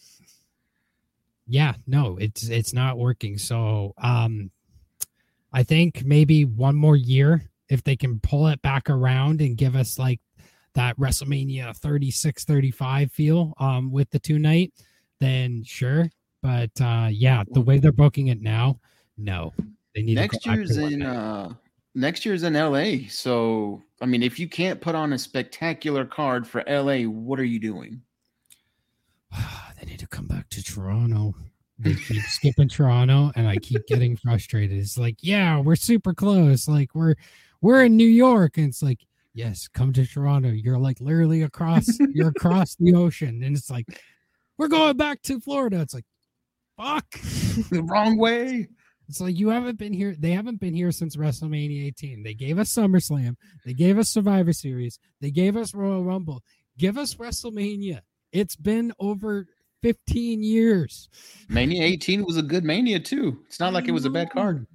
Yeah, no, it's it's not working. So um I think maybe one more year, if they can pull it back around and give us like that WrestleMania thirty-six thirty-five feel um with the two night, then sure. But uh yeah, the way they're booking it now, no. They need Next to go back year's to one in night. uh next year's in L A. So I mean, if you can't put on a spectacular card for L A, what are you doing? They need to come back to Toronto. they keep skipping Toronto, and I keep getting frustrated. It's like, yeah, we're super close. Like we're we're in New York, and it's like, yes, come to Toronto. You're like literally across. You're across the ocean, and it's like, we're going back to Florida. It's like, fuck, the wrong way. It's like you haven't been here. They haven't been here since WrestleMania eighteen. They gave us SummerSlam. They gave us Survivor Series. They gave us Royal Rumble. Give us WrestleMania. It's been over fifteen years. Mania eighteen was a good Mania too. It's not like it was a bad card.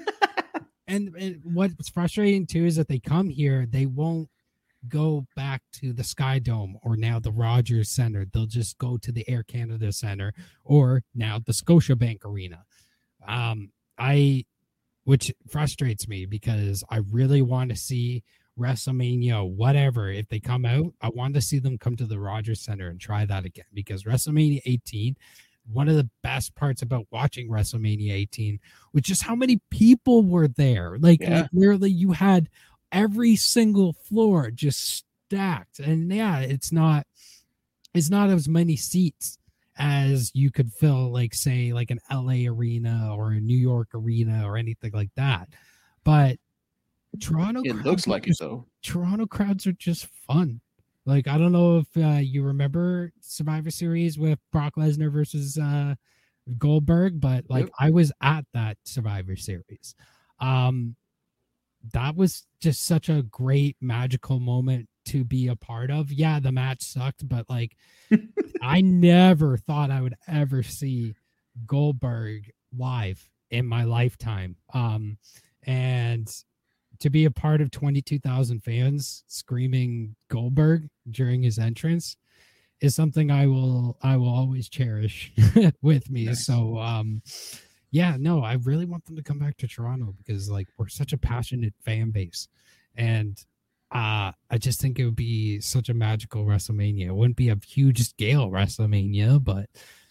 and, and what's frustrating too is that they come here, they won't go back to the Sky Dome or now the Rogers Center. They'll just go to the Air Canada Center or now the Scotiabank Arena. Um, I, which frustrates me because I really want to see WrestleMania, whatever. If they come out, I want to see them come to the Rogers Center and try that again, because WrestleMania eighteen, one of the best parts about watching WrestleMania eighteen was just how many people were there. Like, yeah. like literally you had every single floor just stacked. And yeah, it's not, it's not as many seats as you could fill, like, say, like an L A arena or a New York arena or anything like that. But Toronto, it looks like just, it though. Toronto crowds are just fun. Like, I don't know if uh, you remember Survivor Series with Brock Lesnar versus uh, Goldberg, but like, yep. I was at that Survivor Series. Um, that was just such a great magical moment to be a part of. Yeah, the match sucked, but like I never thought I would ever see Goldberg live in my lifetime. Um, and to be a part of twenty-two thousand fans screaming Goldberg during his entrance is something I will I will always cherish with me. Nice. So um yeah, no, I really want them to come back to Toronto because like we're such a passionate fan base. And Uh, I just think it would be such a magical WrestleMania. It wouldn't be a huge scale WrestleMania, but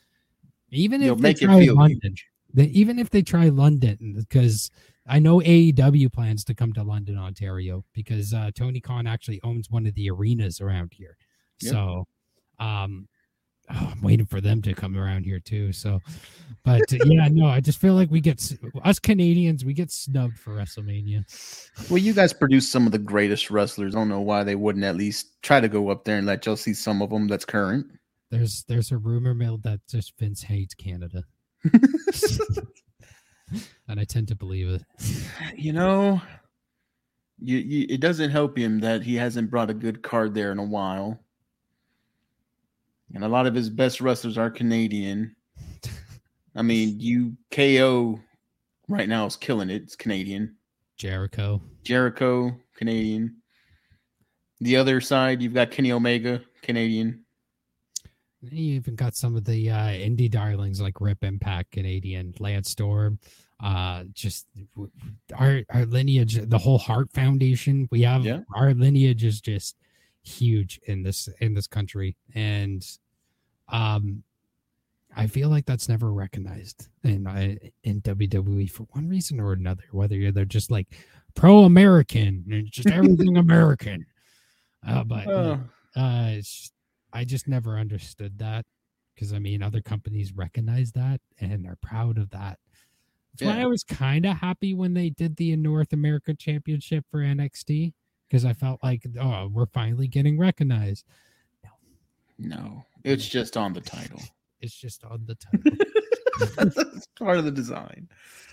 even if You'll they make try it feel London, they, even if they try London, because I know A E W plans to come to London, Ontario, because uh, Tony Khan actually owns one of the arenas around here. Yep. So, um, oh, I'm waiting for them to come around here too. So, but uh, yeah, no, I just feel like we get us Canadians, we get snubbed for WrestleMania. Well, you guys produce some of the greatest wrestlers. I don't know why they wouldn't at least try to go up there and let y'all see some of them that's current. There's there's a rumor mill that just Vince hates Canada. And I tend to believe it. You know, you, you, it doesn't help him that he hasn't brought a good card there in a while. And a lot of his best wrestlers are Canadian. I mean, you K O right now is killing it. It's Canadian. Jericho. Jericho, Canadian. The other side, you've got Kenny Omega, Canadian. You even got some of the uh, indie darlings like Rip Impact, Canadian, Lance Storm. Uh, just our our lineage, the whole Hart Foundation. We have yeah. our lineage is just huge in this in this country, and um, I feel like that's never recognized in uh, in W W E for one reason or another. Whether they're just like pro-American and just everything American, uh, but uh, uh, it's just, I just never understood that because I mean other companies recognize that and are proud of that. That's yeah. why I was kind of happy when they did the North America Championship for N X T because I felt like, oh, we're finally getting recognized. No, no, it's just on the title. It's just on the title. It's part of the design.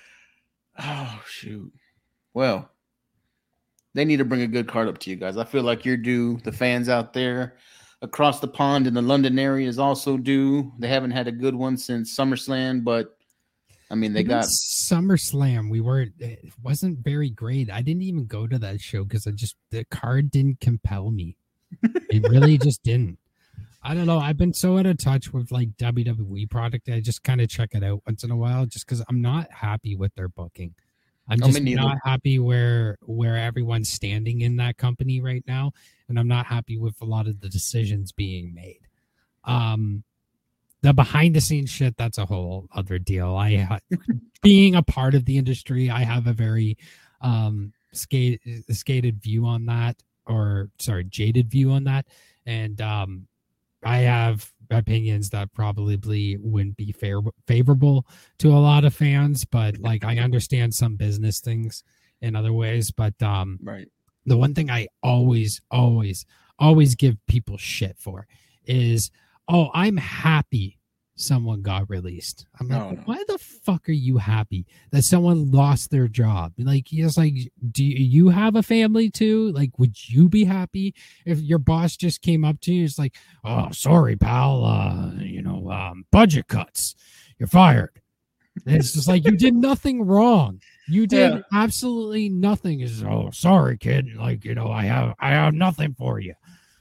Oh, shoot. Well, they need to bring a good card up to you guys. I feel like you're due. The fans out there across the pond in the London area is also due. They haven't had a good one since SummerSlam, but I mean, they got SummerSlam. We weren't, it wasn't very great. I didn't even go to that show because I just, the card didn't compel me. It really just didn't. I don't know. I've been so out of touch with like W W E product. I just kind of check it out once in a while just because I'm not happy with their booking. I'm just not happy where where everyone's standing in that company right now. And I'm not happy with a lot of the decisions being made. Um, the behind the scenes shit, that's a whole other deal. I being a part of the industry, I have a very um skate, skated view on that, or sorry, jaded view on that. And um I have opinions that probably wouldn't be fair favorable to a lot of fans, but like I understand some business things in other ways. But um, right. The one thing I always, always, always give people shit for is, oh, I'm happy someone got released. I'm like, no, no. why the fuck are you happy that someone lost their job? Like, he's like, do you have a family too? Like, would you be happy if your boss just came up to you? It's like, oh, sorry, pal. Uh, you know, um, budget cuts. You're fired. And it's just like, you did nothing wrong. You did yeah. absolutely nothing. Is oh, sorry, kid. Like, you know, I have, I have nothing for you.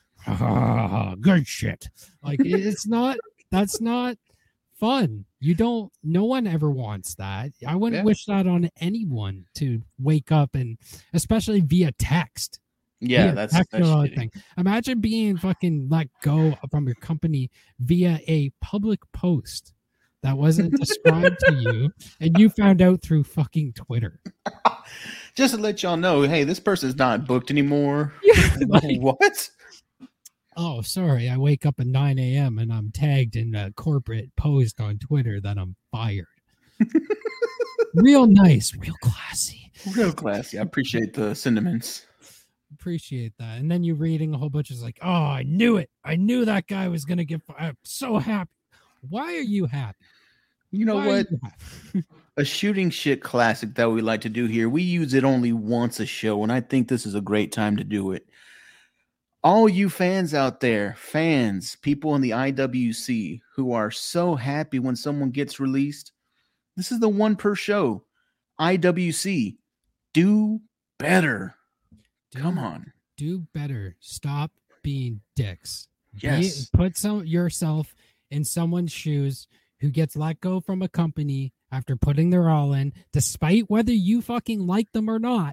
Good shit. Like, it's not. That's not fun. You don't. No one ever wants that. I wouldn't yeah. wish that on anyone to wake up and, especially via text. Yeah, via that's text that's or shitty. thing. Imagine being fucking let go from your company via a public post that wasn't described to you, and you found out through fucking Twitter. Just to let y'all know, hey, this person's not booked anymore. Yeah, like, what? Oh, sorry. I wake up at nine a.m. and I'm tagged in a corporate post on Twitter that I'm fired. Real nice, real classy. Real classy. I appreciate the sentiments. Appreciate that. And then you're reading a whole bunch of like, oh, I knew it. I knew that guy was going to get fired. I'm so happy. Why are you happy? You know Why what? A shooting shit classic that we like to do here. We use it only once a show, and I think this is a great time to do it. All you fans out there, fans, people in the I W C who are so happy when someone gets released, this is the one per show. I W C, do better. Do, Come on. Do better. Stop being dicks. Yes. Be, put some yourself in someone's shoes who gets let go from a company after putting their all in, despite whether you fucking like them or not.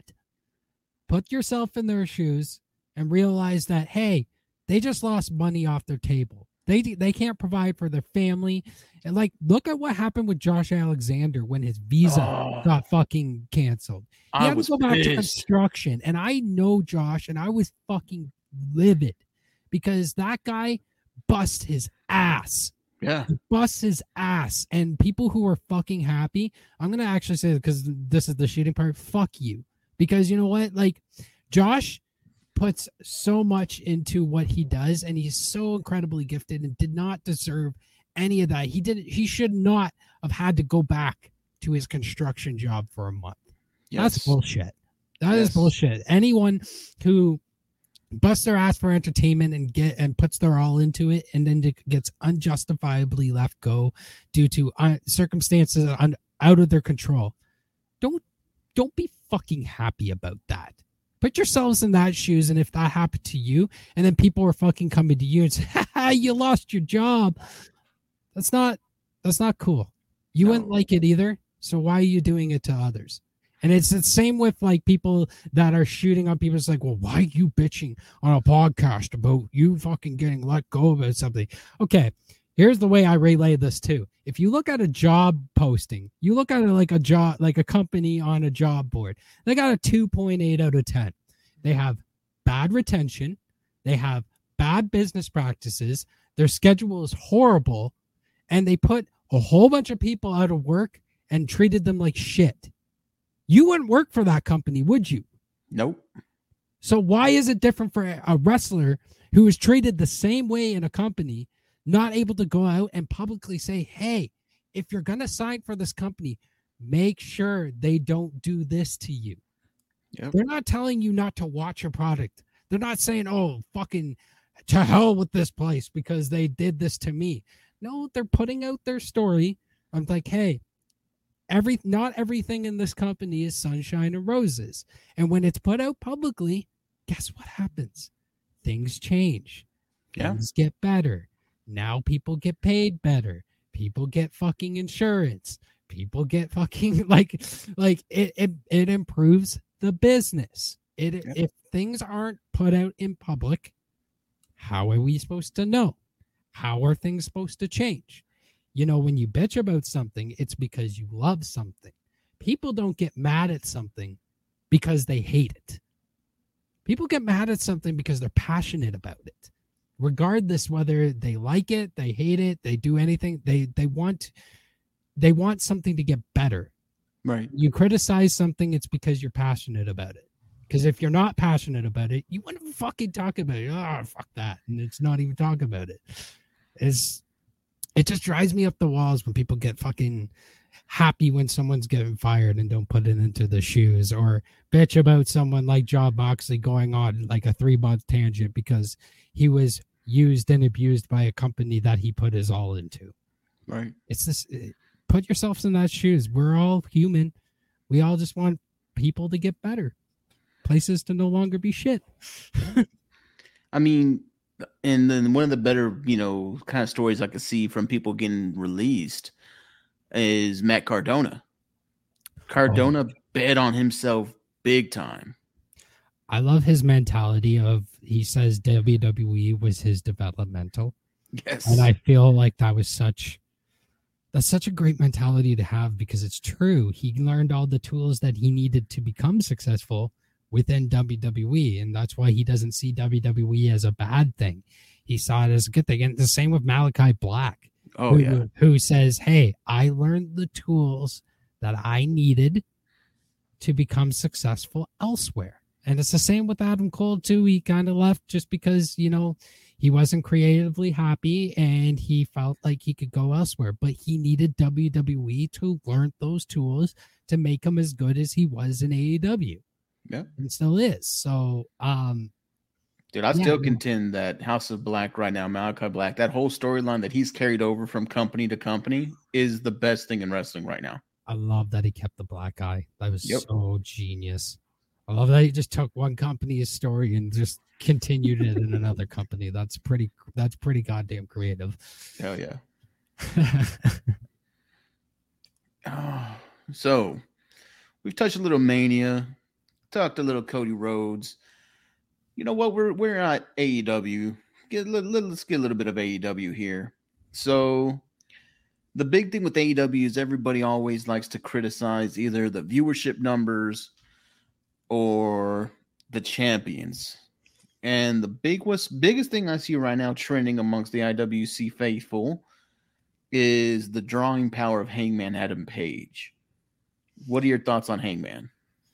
Put yourself in their shoes and realize that, hey, they just lost money off their table. They they can't provide for their family. And like, look at what happened with Josh Alexander when his visa oh, got fucking canceled. He I had was to go back pissed. to construction. And I know Josh, and I was fucking livid because that guy bust his ass. Yeah. He busts his ass. And people who are fucking happy, I'm going to actually say, because this is the shooting part, fuck you. Because you know what? Like, Josh puts so much into what he does, and he's so incredibly gifted and did not deserve any of that. He didn't, he should not have had to go back to his construction job for a month. Yes. That's bullshit. That yes. is bullshit. Anyone who busts their ass for entertainment and get and puts their all into it and then gets unjustifiably left go due to uh, circumstances un, out of their control, don't don't be fucking happy about that. Put yourselves in that shoes, and if that happened to you, and then people are fucking coming to you and say, "Ha, you lost your job," that's not that's not cool. You no. wouldn't like it either. So why are you doing it to others? And it's the same with like people that are shooting on people. It's like, well, why are you bitching on a podcast about you fucking getting let go about something? Okay, here's the way I relay this too. If you look at a job posting, you look at it like a job, like a company on a job board, they got a two point eight out of ten. They have bad retention. They have bad business practices. Their schedule is horrible. And they put a whole bunch of people out of work and treated them like shit. You wouldn't work for that company, would you? Nope. So why is it different for a wrestler who is treated the same way in a company, not able to go out and publicly say, hey, if you're going to sign for this company, make sure they don't do this to you. Yep. They're not telling you not to watch a product. They're not saying, oh, fucking to hell with this place because they did this to me. No, they're putting out their story. I'm like, hey, every not everything in this company is sunshine and roses. And when it's put out publicly, guess what happens? Things change. Yeah. Things get better. Now people get paid better. People get fucking insurance. People get fucking like like it it, it improves the business. It yeah. If things aren't put out in public, how are we supposed to know? How are things supposed to change? You know, when you bitch about something, it's because you love something. People don't get mad at something because they hate it. People get mad at something because they're passionate about it. regardless whether they like it, they hate it, they do anything, they they want they want something to get better. Right. You criticize something, it's because you're passionate about it. Because if you're not passionate about it, you wouldn't fucking talk about it. Oh, fuck that. And it's not even talk about it. It's, it just drives me up the walls when people get fucking happy when someone's getting fired and don't put it into the shoes, or bitch about someone like Jon Moxley going on like a three month tangent because he was used and abused by a company that he put his all into. Right. It's this, put yourselves in that shoes. We're all human. We all just want people to get better. Places to no longer be shit. I mean, and then one of the better, you know, kind of stories I could see from people getting released is Matt Cardona. Cardona oh. bet on himself big time. I love his mentality of, he says W W E was his developmental. Yes. And I feel like that was such, that's such a great mentality to have, because it's true. He learned all the tools that he needed to become successful within W W E, and that's why he doesn't see W W E as a bad thing. He saw it as a good thing. And the same with Malachi Black, oh who, yeah, who says, hey, I learned the tools that I needed to become successful elsewhere. And it's the same with Adam Cole too. He kind of left just because, you know, he wasn't creatively happy and he felt like he could go elsewhere, but he needed W W E to learn those tools to make him as good as he was in A E W. Yeah, and still is. So, um, dude, I yeah, still contend that House of Black right now, Malachi Black, that whole storyline that he's carried over from company to company is the best thing in wrestling right now. I love that he kept the black guy. That was yep. so genius. I love that he just took one company's story and just continued it in another company. That's pretty. That's pretty goddamn creative. Hell yeah. oh, so we've touched a little Mania. Talked a little Cody Rhodes. You know what? We're we're at A E W. Get a little, little, let's get a little bit of A E W here. So the big thing with A E W is everybody always likes to criticize either the viewership numbers or the champions. And the big was biggest thing I see right now trending amongst the I W C faithful is the drawing power of Hangman Adam Page. What are your thoughts on Hangman?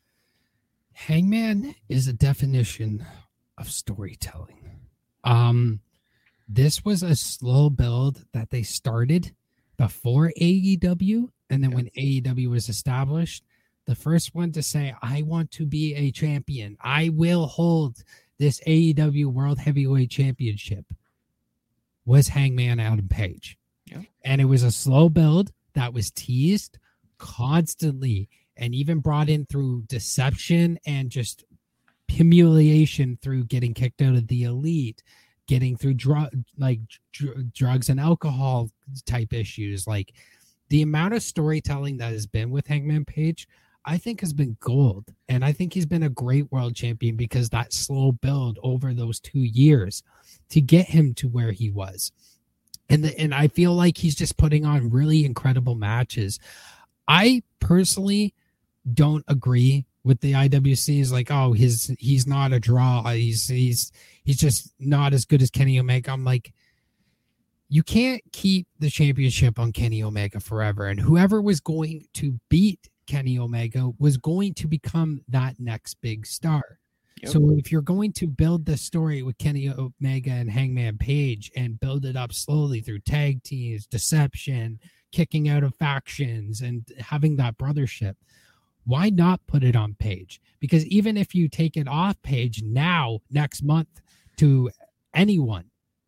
Hangman is a definition of storytelling. Um, this was a slow build that they started before A E W, and then yeah. when A E W was established, the first one to say, I want to be a champion, I will hold this A E W World Heavyweight Championship, was Hangman Adam Page. Yeah. And it was a slow build that was teased constantly, and even brought in through deception and just humiliation through getting kicked out of the Elite, getting through drug like dr- drugs and alcohol type issues. Like, the amount of storytelling that has been with Hangman Page, I think has been gold. And I think he's been a great world champion because that slow build over those two years to get him to where he was. And the, and I feel like he's just putting on really incredible matches. I personally don't agree with the I W C. Is like, oh, his he's not a draw. He's he's he's just not as good as Kenny Omega. I'm like, you can't keep the championship on Kenny Omega forever. And whoever was going to beat Kenny Omega was going to become that next big star. Yep. So if you're going to build the story with Kenny Omega and Hangman Page and build it up slowly through tag teams, deception, kicking out of factions, and having that brothership, why not put it on Page? Because even if you take it off Page now, next month, to anyone,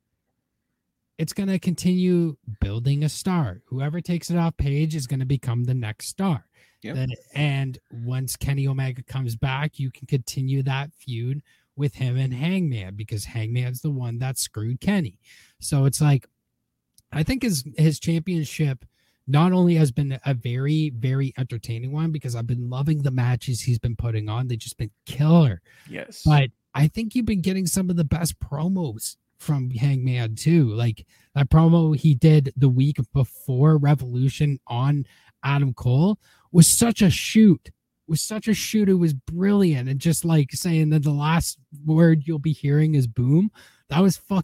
it's going to continue building a star. Whoever takes it off Page is going to become the next star. Yep. And once Kenny Omega comes back, you can continue that feud with him and Hangman, because Hangman's the one that screwed Kenny. So it's like, I think his, his championship not only has been a very, very entertaining one, because I've been loving the matches he's been putting on. They've just been killer. Yes. But I think you've been getting some of the best promos from Hangman too. Like that promo he did the week before Revolution on Adam Cole was such a shoot. Was such a shoot. It was brilliant. And just like saying that the last word you'll be hearing is boom. That was fucking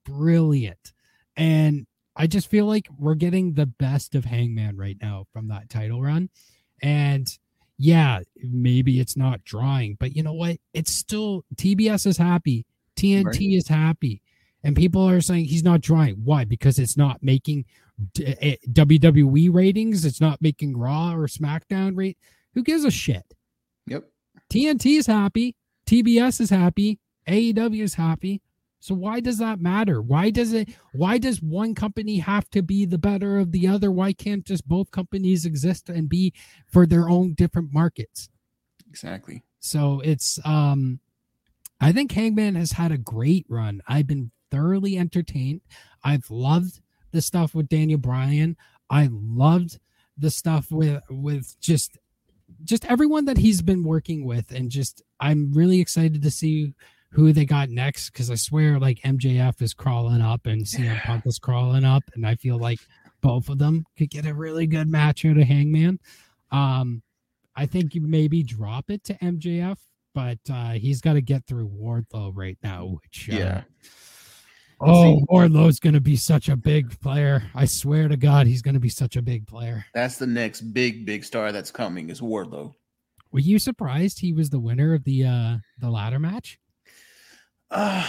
brilliant. And I just feel like we're getting the best of Hangman right now from that title run. And yeah, maybe it's not drawing, but you know what? It's still, T B S is happy. T N T right. is happy. And people are saying he's not drawing. Why? Because it's not making W W E ratings. It's not making Raw or SmackDown rate. Who gives a shit? Yep. T N T is happy. T B S is happy. A E W is happy. So why does that matter? Why does it? Why does one company have to be the better of the other? Why can't just both companies exist and be for their own different markets? Exactly. So it's, um, I think Hangman has had a great run. I've been thoroughly entertained. I've loved the stuff with Daniel Bryan. I loved the stuff with with just just everyone that he's been working with, and just I'm really excited to see who they got next, because I swear like M J F is crawling up and C M Punk is crawling up, and I feel like both of them could get a really good match out of Hangman. Um, I think you maybe drop it to M J F, but uh, he's got to get through Wardlow right now. Which uh, yeah. Oh, Wardlow's going to be such a big player. I swear to God, he's going to be such a big player. That's the next big, big star that's coming is Wardlow. Were you surprised he was the winner of the uh, the ladder match? Uh,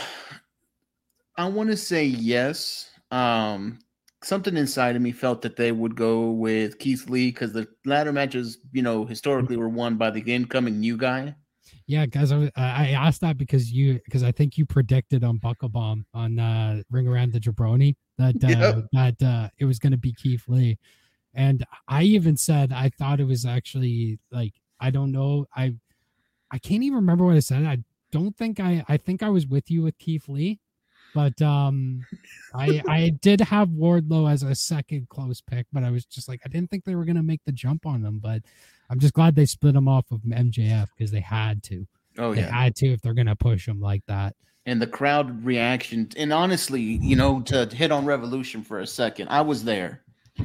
I want to say yes. Um, something inside of me felt that they would go with Keith Lee, because the ladder matches, you know, historically were won by the incoming new guy. Yeah, guys, I, I asked that because you because I think you predicted on Buckle Bomb on uh, Ring Around the Jabroni that uh, yep. that uh, it was going to be Keith Lee, and I even said I thought it was actually like I don't know I I can't even remember what I said. I don't think I I think I was with you with Keith Lee, but um I I did have Wardlow as a second close pick, but I was just like I didn't think they were going to make the jump on them, but I'm just glad they split him off of M J F because they had to. Oh, they yeah. had to if they're going to push him like that. And the crowd reaction. And honestly, you know, to hit on Revolution for a second, I was there.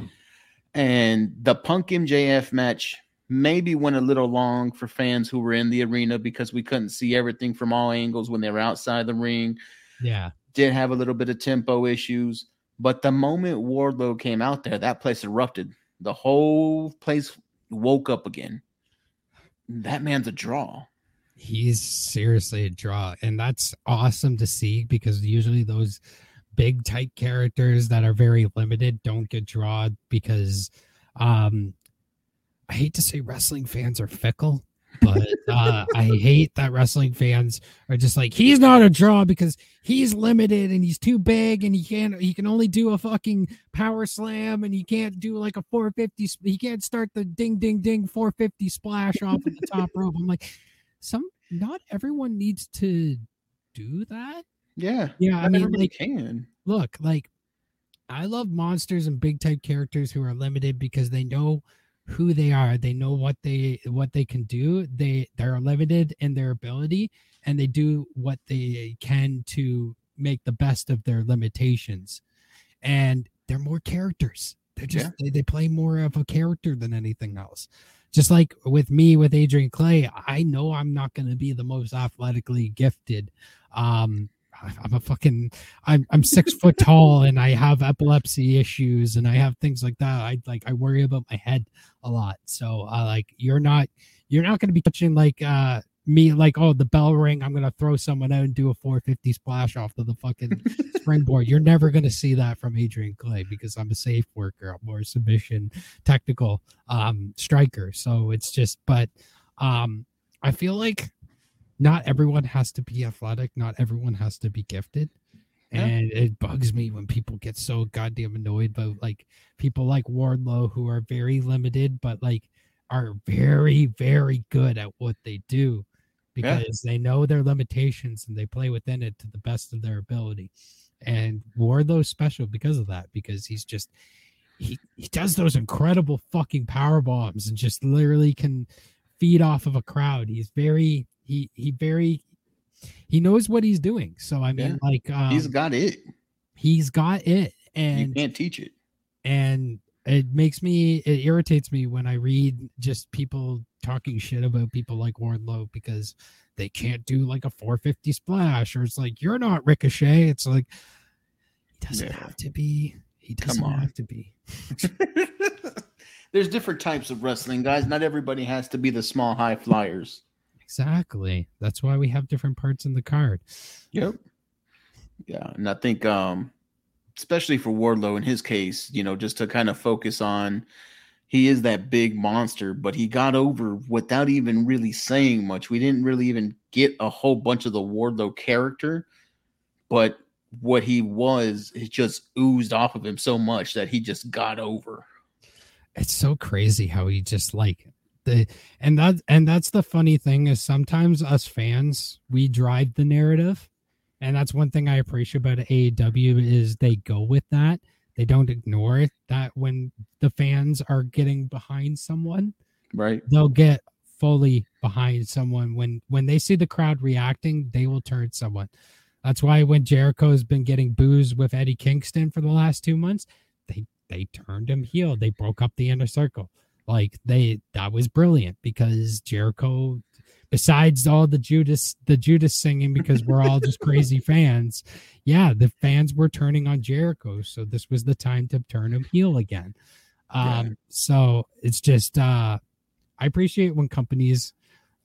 And the Punk M J F match maybe went a little long for fans who were in the arena because we couldn't see everything from all angles when they were outside the ring. Yeah. Did have a little bit of tempo issues. But the moment Wardlow came out there, that place erupted. The whole place woke up again. That man's a draw. He's seriously a draw, and that's awesome to see, because usually those big type characters that are very limited don't get drawn, because um I hate to say wrestling fans are fickle, but uh I hate that wrestling fans are just like, he's not a draw because he's limited and he's too big and he can't he can only do a fucking power slam and he can't do like a four fifty, he can't start the ding ding ding four fifty splash off of the top rope. I'm like, some not everyone needs to do that. Yeah. Yeah, I mean, like, can. Look, like, I love monsters and big type characters who are limited because they know who they are. They know what they what they can do. They they're limited in their ability, and they do what they can to make the best of their limitations. And they're more characters. They're just yeah. they, they play more of a character than anything else. Just like with me, with Adrian Clay, I know I'm not going to be the most athletically gifted. Um, I'm a fucking, I'm I'm six foot tall, and I have epilepsy issues, and I have things like that. I like I worry about my head a lot. So uh, like you're not you're not going to be touching like uh me like, oh, the bell ring, I'm going to throw someone out and do a four fifty splash off to the fucking springboard. You're never going to see that from Adrian Clay because I'm a safe worker. I'm more submission, technical um, striker. So it's just, but um, I feel like not everyone has to be athletic. Not everyone has to be gifted. Yeah. And it bugs me when people get so goddamn annoyed about like people like Wardlow who are very limited, but like are very, very good at what they do. Because yeah. they know their limitations and they play within it to the best of their ability. And Wardlow's special because of that, because he's just he, he does those incredible fucking power bombs and just literally can feed off of a crowd. He's very he he very he knows what he's doing. So I mean, yeah. like um, he's got it. He's got it, and you can't teach it. And it makes me it irritates me when I read just people talking shit about people like Wardlow because they can't do like a four fifty splash, or it's like, you're not Ricochet. It's like, doesn't Yeah. have to be. He doesn't Come on. have to be. There's different types of wrestling, guys. Not everybody has to be the small high flyers. Exactly. That's why we have different parts in the card. Yep. Yeah, and I think, um, especially for Wardlow in his case, you know, just to kind of focus on, he is that big monster, but he got over without even really saying much. We didn't really even get a whole bunch of the Wardlow character, but what he was, it just oozed off of him so much that he just got over. It's so crazy how he just like the and that and that's the funny thing is sometimes us fans, we drive the narrative. And that's one thing I appreciate about A E W is they go with that. They don't ignore it. That when the fans are getting behind someone, Right. they'll get fully behind someone. When when they see the crowd reacting, they will turn someone. That's why when Jericho's been getting boos with Eddie Kingston for the last two months, they they turned him heel. They broke up the inner circle. Like they that was brilliant because Jericho, besides all the Judas, the Judas singing because we're all just crazy fans. Yeah, the fans were turning on Jericho. So this was the time to turn him heel again. Um, Yeah. So it's just, uh, I appreciate when companies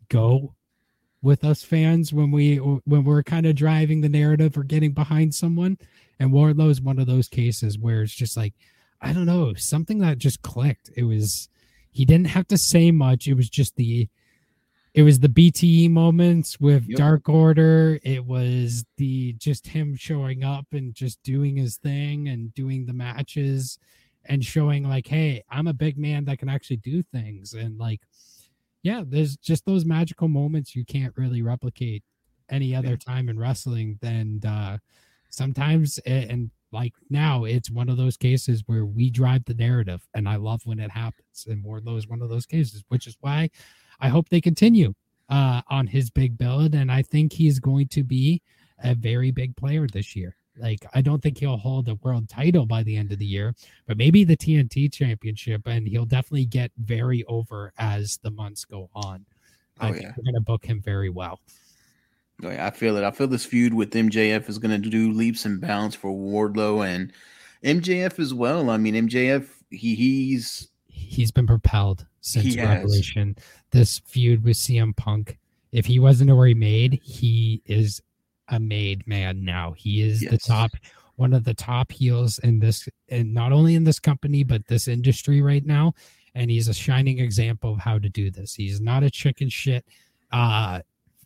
go with us fans when we, when we're kind of driving the narrative or getting behind someone. And Wardlow is one of those cases where it's just like, I don't know, something that just clicked. It was, he didn't have to say much. It was just the, It was the B T E moments with Yep. Dark Order. It was the just him showing up and just doing his thing and doing the matches and showing like, hey, I'm a big man that can actually do things. And like, yeah, there's just those magical moments you can't really replicate any other Yeah. time in wrestling. And uh, sometimes, it, and like now, it's one of those cases where we drive the narrative. And I love when it happens. And Wardlow is one of those cases, which is why I hope they continue uh, on his big build, and I think he's going to be a very big player this year. Like, I don't think he'll hold a world title by the end of the year, but maybe the T N T championship, and he'll definitely get very over as the months go on. I Oh, think yeah. we're going to book him very well. Oh, yeah, I feel it. I feel this feud with M J F is going to do leaps and bounds for Wardlow and M J F as well. I mean, M J F, he he's He's been propelled since He has. Revolution. This feud with C M Punk, if he wasn't already made, he is a made man now. He is the Yes. top, one of the top heels in this, and not only in this company, but this industry right now. And he's a shining example of how to do this. He's not a chicken shit uh,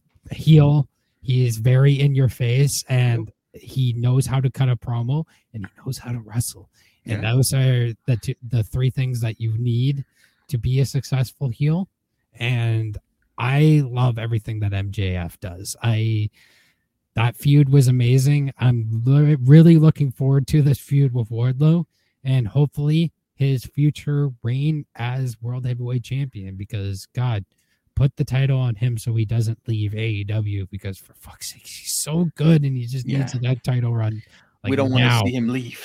heel. He is very in your face, and he knows how to cut a promo, and he knows how to wrestle. And Yeah. those are the two, the three things that you need to be a successful heel. And I love everything that M J F does. I that feud was amazing. I'm li- really looking forward to this feud with Wardlow and hopefully his future reign as World Heavyweight Champion, because God, put the title on him so he doesn't leave A E W, because for fuck's sake, he's so good and he just Yeah. needs that title run. Like, we don't want now. to see him leave.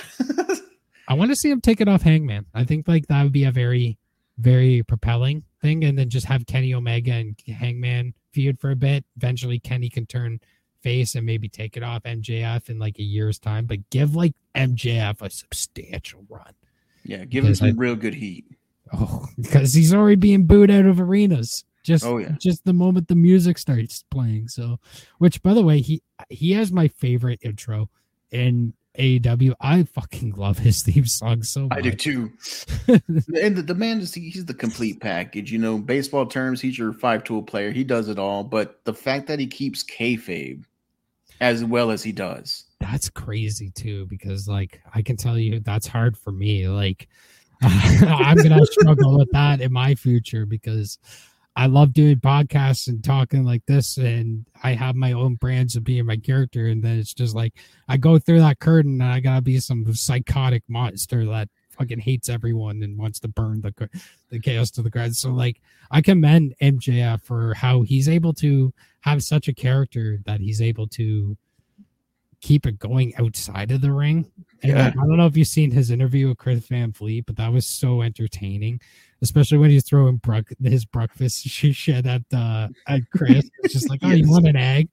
I want to see him take it off Hangman. I think like that would be a very, very propelling thing. And then just have Kenny Omega and Hangman feud for a bit. Eventually Kenny can turn face and maybe take it off M J F in like a year's time, but give like M J F a substantial run. Yeah, give him Because some I- real good heat. Oh, because he's already being booed out of arenas. Just, Oh, yeah. just the moment the music starts playing. So, which by the way, he he has my favorite intro in A E W. I fucking love his theme song so much. I do too. And the, the man is he, he's the complete package. You know, baseball terms, he's your five tool player. He does it all. But the fact that he keeps kayfabe as well as he does. That's crazy too, because like I can tell you that's hard for me. Like I'm gonna struggle with that in my future, because I love doing podcasts and talking like this, and I have my own brands of being my character, and then it's just like I go through that curtain and I gotta be some psychotic monster that fucking hates everyone and wants to burn the the chaos to the ground. So like I commend M J F for how he's able to have such a character that he's able to keep it going outside of the ring. And Yeah. like, I don't know if you've seen his interview with Chris Van Fleet, but that was so entertaining, especially when he's throwing Bruck, his breakfast shit at uh, at Chris. It's just like, oh, you Yes. want an egg?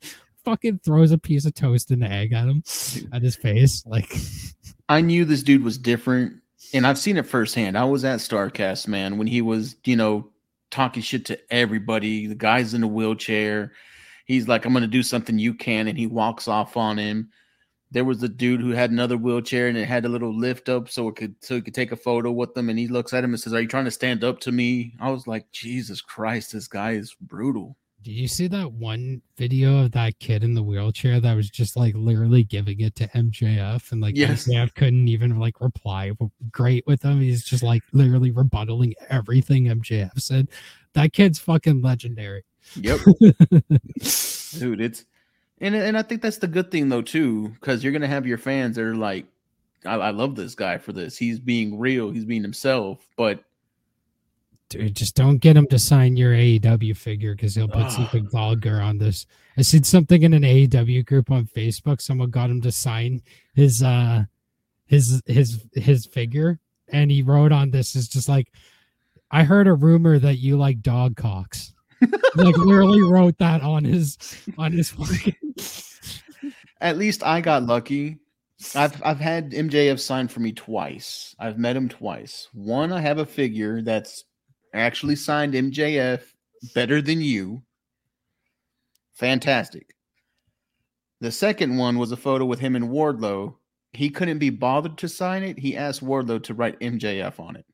fucking throws a piece of toast and egg at him, at his face. Like, I knew this dude was different, and I've seen it firsthand. I was at StarCast, man, when he was, you know, talking shit to everybody. The guy's in a wheelchair. He's like, I'm going to do something you can, and he walks off on him. There was a dude who had another wheelchair, and it had a little lift up so it could so he could take a photo with them, and he looks at him and says, are you trying to stand up to me? I was like, Jesus Christ, this guy is brutal. Did you see that one video of that kid in the wheelchair that was just like literally giving it to M J F, and like yes. M J F couldn't even like reply great with him? He's just like literally rebuttaling everything M J F said. That kid's fucking legendary. Yep. Dude, it's and and I think that's the good thing though too, because you're gonna have your fans that are like, I, I love this guy for this. He's being real, he's being himself, but dude, just don't get him to sign your A E W figure because he'll put something vulgar on this. I seen something in an A E W group on Facebook. Someone got him to sign his uh his his his figure, and he wrote on this is just like, I heard a rumor that you like dog cocks. Like literally wrote that on his on his fucking. At least I got lucky. I've I've had M J F sign for me twice. I've met him twice. One, I have a figure that's actually signed M J F better than you. Fantastic. The second one was a photo with him and Wardlow. He couldn't be bothered to sign it. He asked Wardlow to write M J F on it.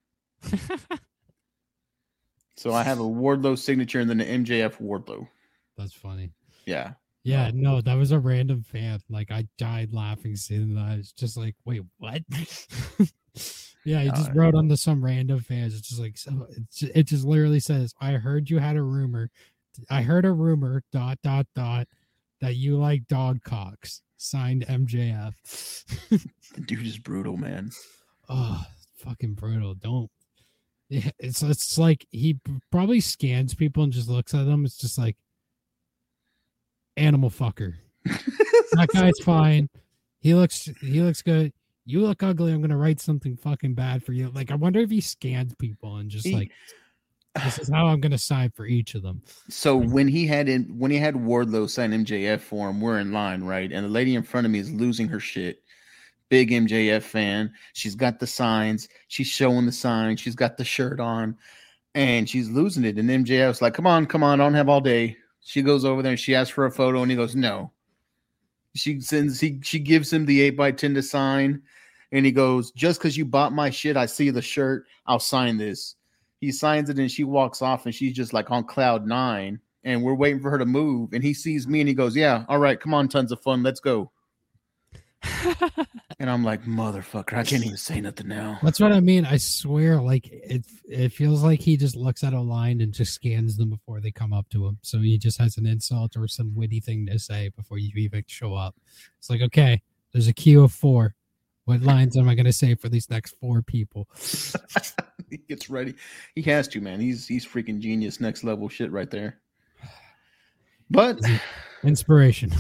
So I have a Wardlow signature and then an M J F Wardlow. That's funny. Yeah. Yeah, no, that was a random fan. Like, I died laughing seeing that. It's just like, wait, what? Yeah, he just wrote on to some random fans. It's just like, so it just, it just literally says, I heard you had a rumor. I heard a rumor, dot, dot, dot, that you like dog cocks. Signed M J F. The dude is brutal, man. Oh, fucking brutal. Don't. Yeah, it's it's like he probably scans people and just looks at them. It's just like, animal fucker. That guy's fine. He looks he looks good. You look ugly. I'm gonna write something fucking bad for you. Like, I wonder if he scans people and just he, like, this is how I'm gonna sign for each of them. So when he had in when he had Wardlow sign M J F for him, we're in line, right? And the lady in front of me is losing her shit. Big M J F fan. She's got the signs. She's showing the signs. She's got the shirt on, and she's losing it. And M J F's like, "Come on, come on, I don't have all day." She goes over there and she asks for a photo, and he goes, "No." She sends he she gives him the eight by ten to sign, and he goes, "Just because you bought my shit, I see the shirt. I'll sign this." He signs it, and she walks off, and she's just like on cloud nine. And we're waiting for her to move, and he sees me, and he goes, "Yeah, all right, come on, tons of fun, let's go." And I'm like, motherfucker, I can't even say nothing now. That's what I mean. I swear, like it it feels like he just looks at a line and just scans them before they come up to him. So he just has an insult or some witty thing to say before you even show up. It's like, okay, there's a queue of four. What lines am I going to say for these next four people? He gets ready. He has to, man. He's he's freaking genius, next level shit right there. But inspiration.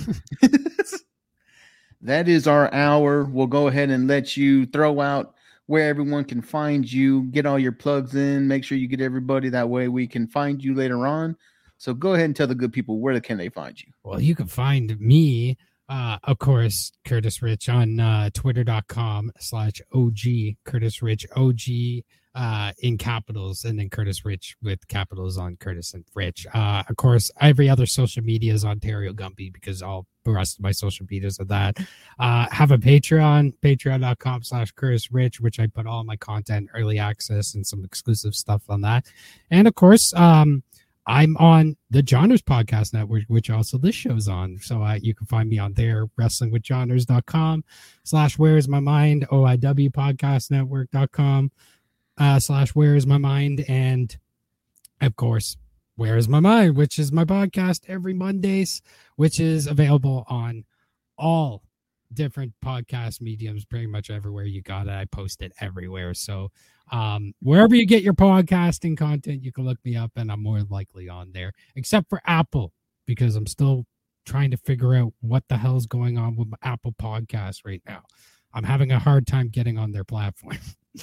That is our hour. We'll go ahead and let you throw out where everyone can find you, get all your plugs in, make sure you get everybody. That way we can find you later on. So go ahead and tell the good people, where can they find you? Well, you can find me, uh, of course, Curtis Rich on uh, twitter.com slash OG, Curtis Rich, O G uh, in capitals, and then Curtis Rich with capitals on Curtis and Rich. Uh, of course, every other social media is Ontario Gumpy because all the rest of my social medias are that. Uh, have a Patreon, patreon.com slash Curtis Rich, which I put all my content, early access, and some exclusive stuff on that. And of course, um, I'm on the Johners Podcast Network, which also this show's on. So uh, you can find me on there, wrestlingwithjohners.com slash where is my mind, O I W podcast network.com uh, slash where is my mind. And of course, Where is My Mind, which is my podcast every Mondays, which is available on all different podcast mediums, pretty much everywhere you got it. I post it everywhere. So um, wherever you get your podcasting content, you can look me up, and I'm more likely on there, except for Apple, because I'm still trying to figure out what the hell's going on with my Apple Podcasts right now. I'm having a hard time getting on their platform.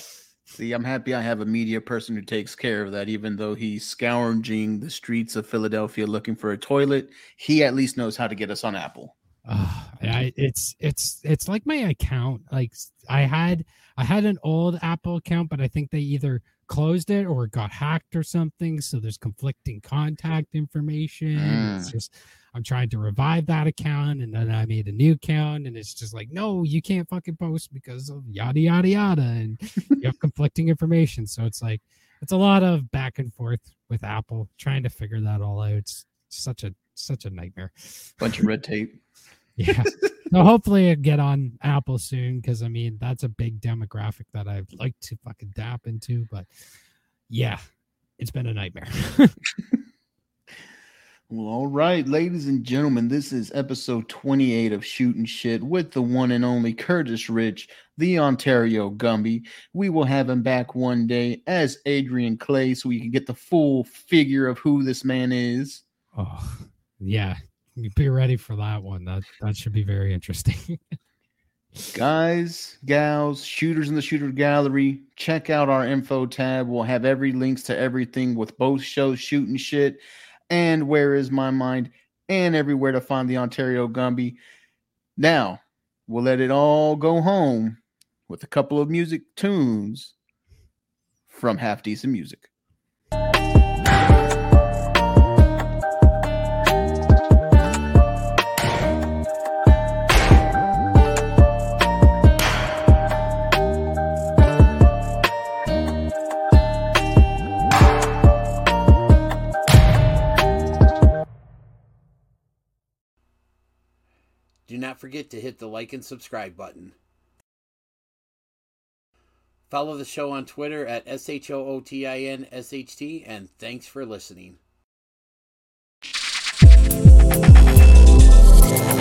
See, I'm happy I have a media person who takes care of that. Even though he's scourging the streets of Philadelphia looking for a toilet, he at least knows how to get us on Apple. Uh, I, it's it's it's like my account. Like I had I had an old Apple account, but I think they either closed it or it got hacked or something. So there's conflicting contact information. Mm. It's just I'm trying to revive that account, and then I made a new account, and it's just like, no, you can't fucking post because of yada yada yada, and you have conflicting information. So it's like it's a lot of back and forth with Apple trying to figure that all out. It's such a such a nightmare. Bunch of red tape. Yeah. So hopefully I get on Apple soon, because I mean that's a big demographic that I'd like to fucking tap into. But yeah, it's been a nightmare. Well, all right, ladies and gentlemen, this is episode twenty-eight of Shooting Shit with the one and only Curtis Rich, the Ontario Gumby. We will have him back one day as Adrian Clay so we can get the full figure of who this man is. Oh, yeah. Be ready for that one. That that should be very interesting. Guys, gals, shooters in the shooter gallery, check out our info tab. We'll have every links to everything with both shows, Shooting Shit and Where Is My Mind, and everywhere to find the Ontario Gumby. Now, we'll let it all go home with a couple of music tunes from Half Decent Music. Do not forget to hit the like and subscribe button. Follow the show on Twitter at S H O O T I N S H T, and thanks for listening.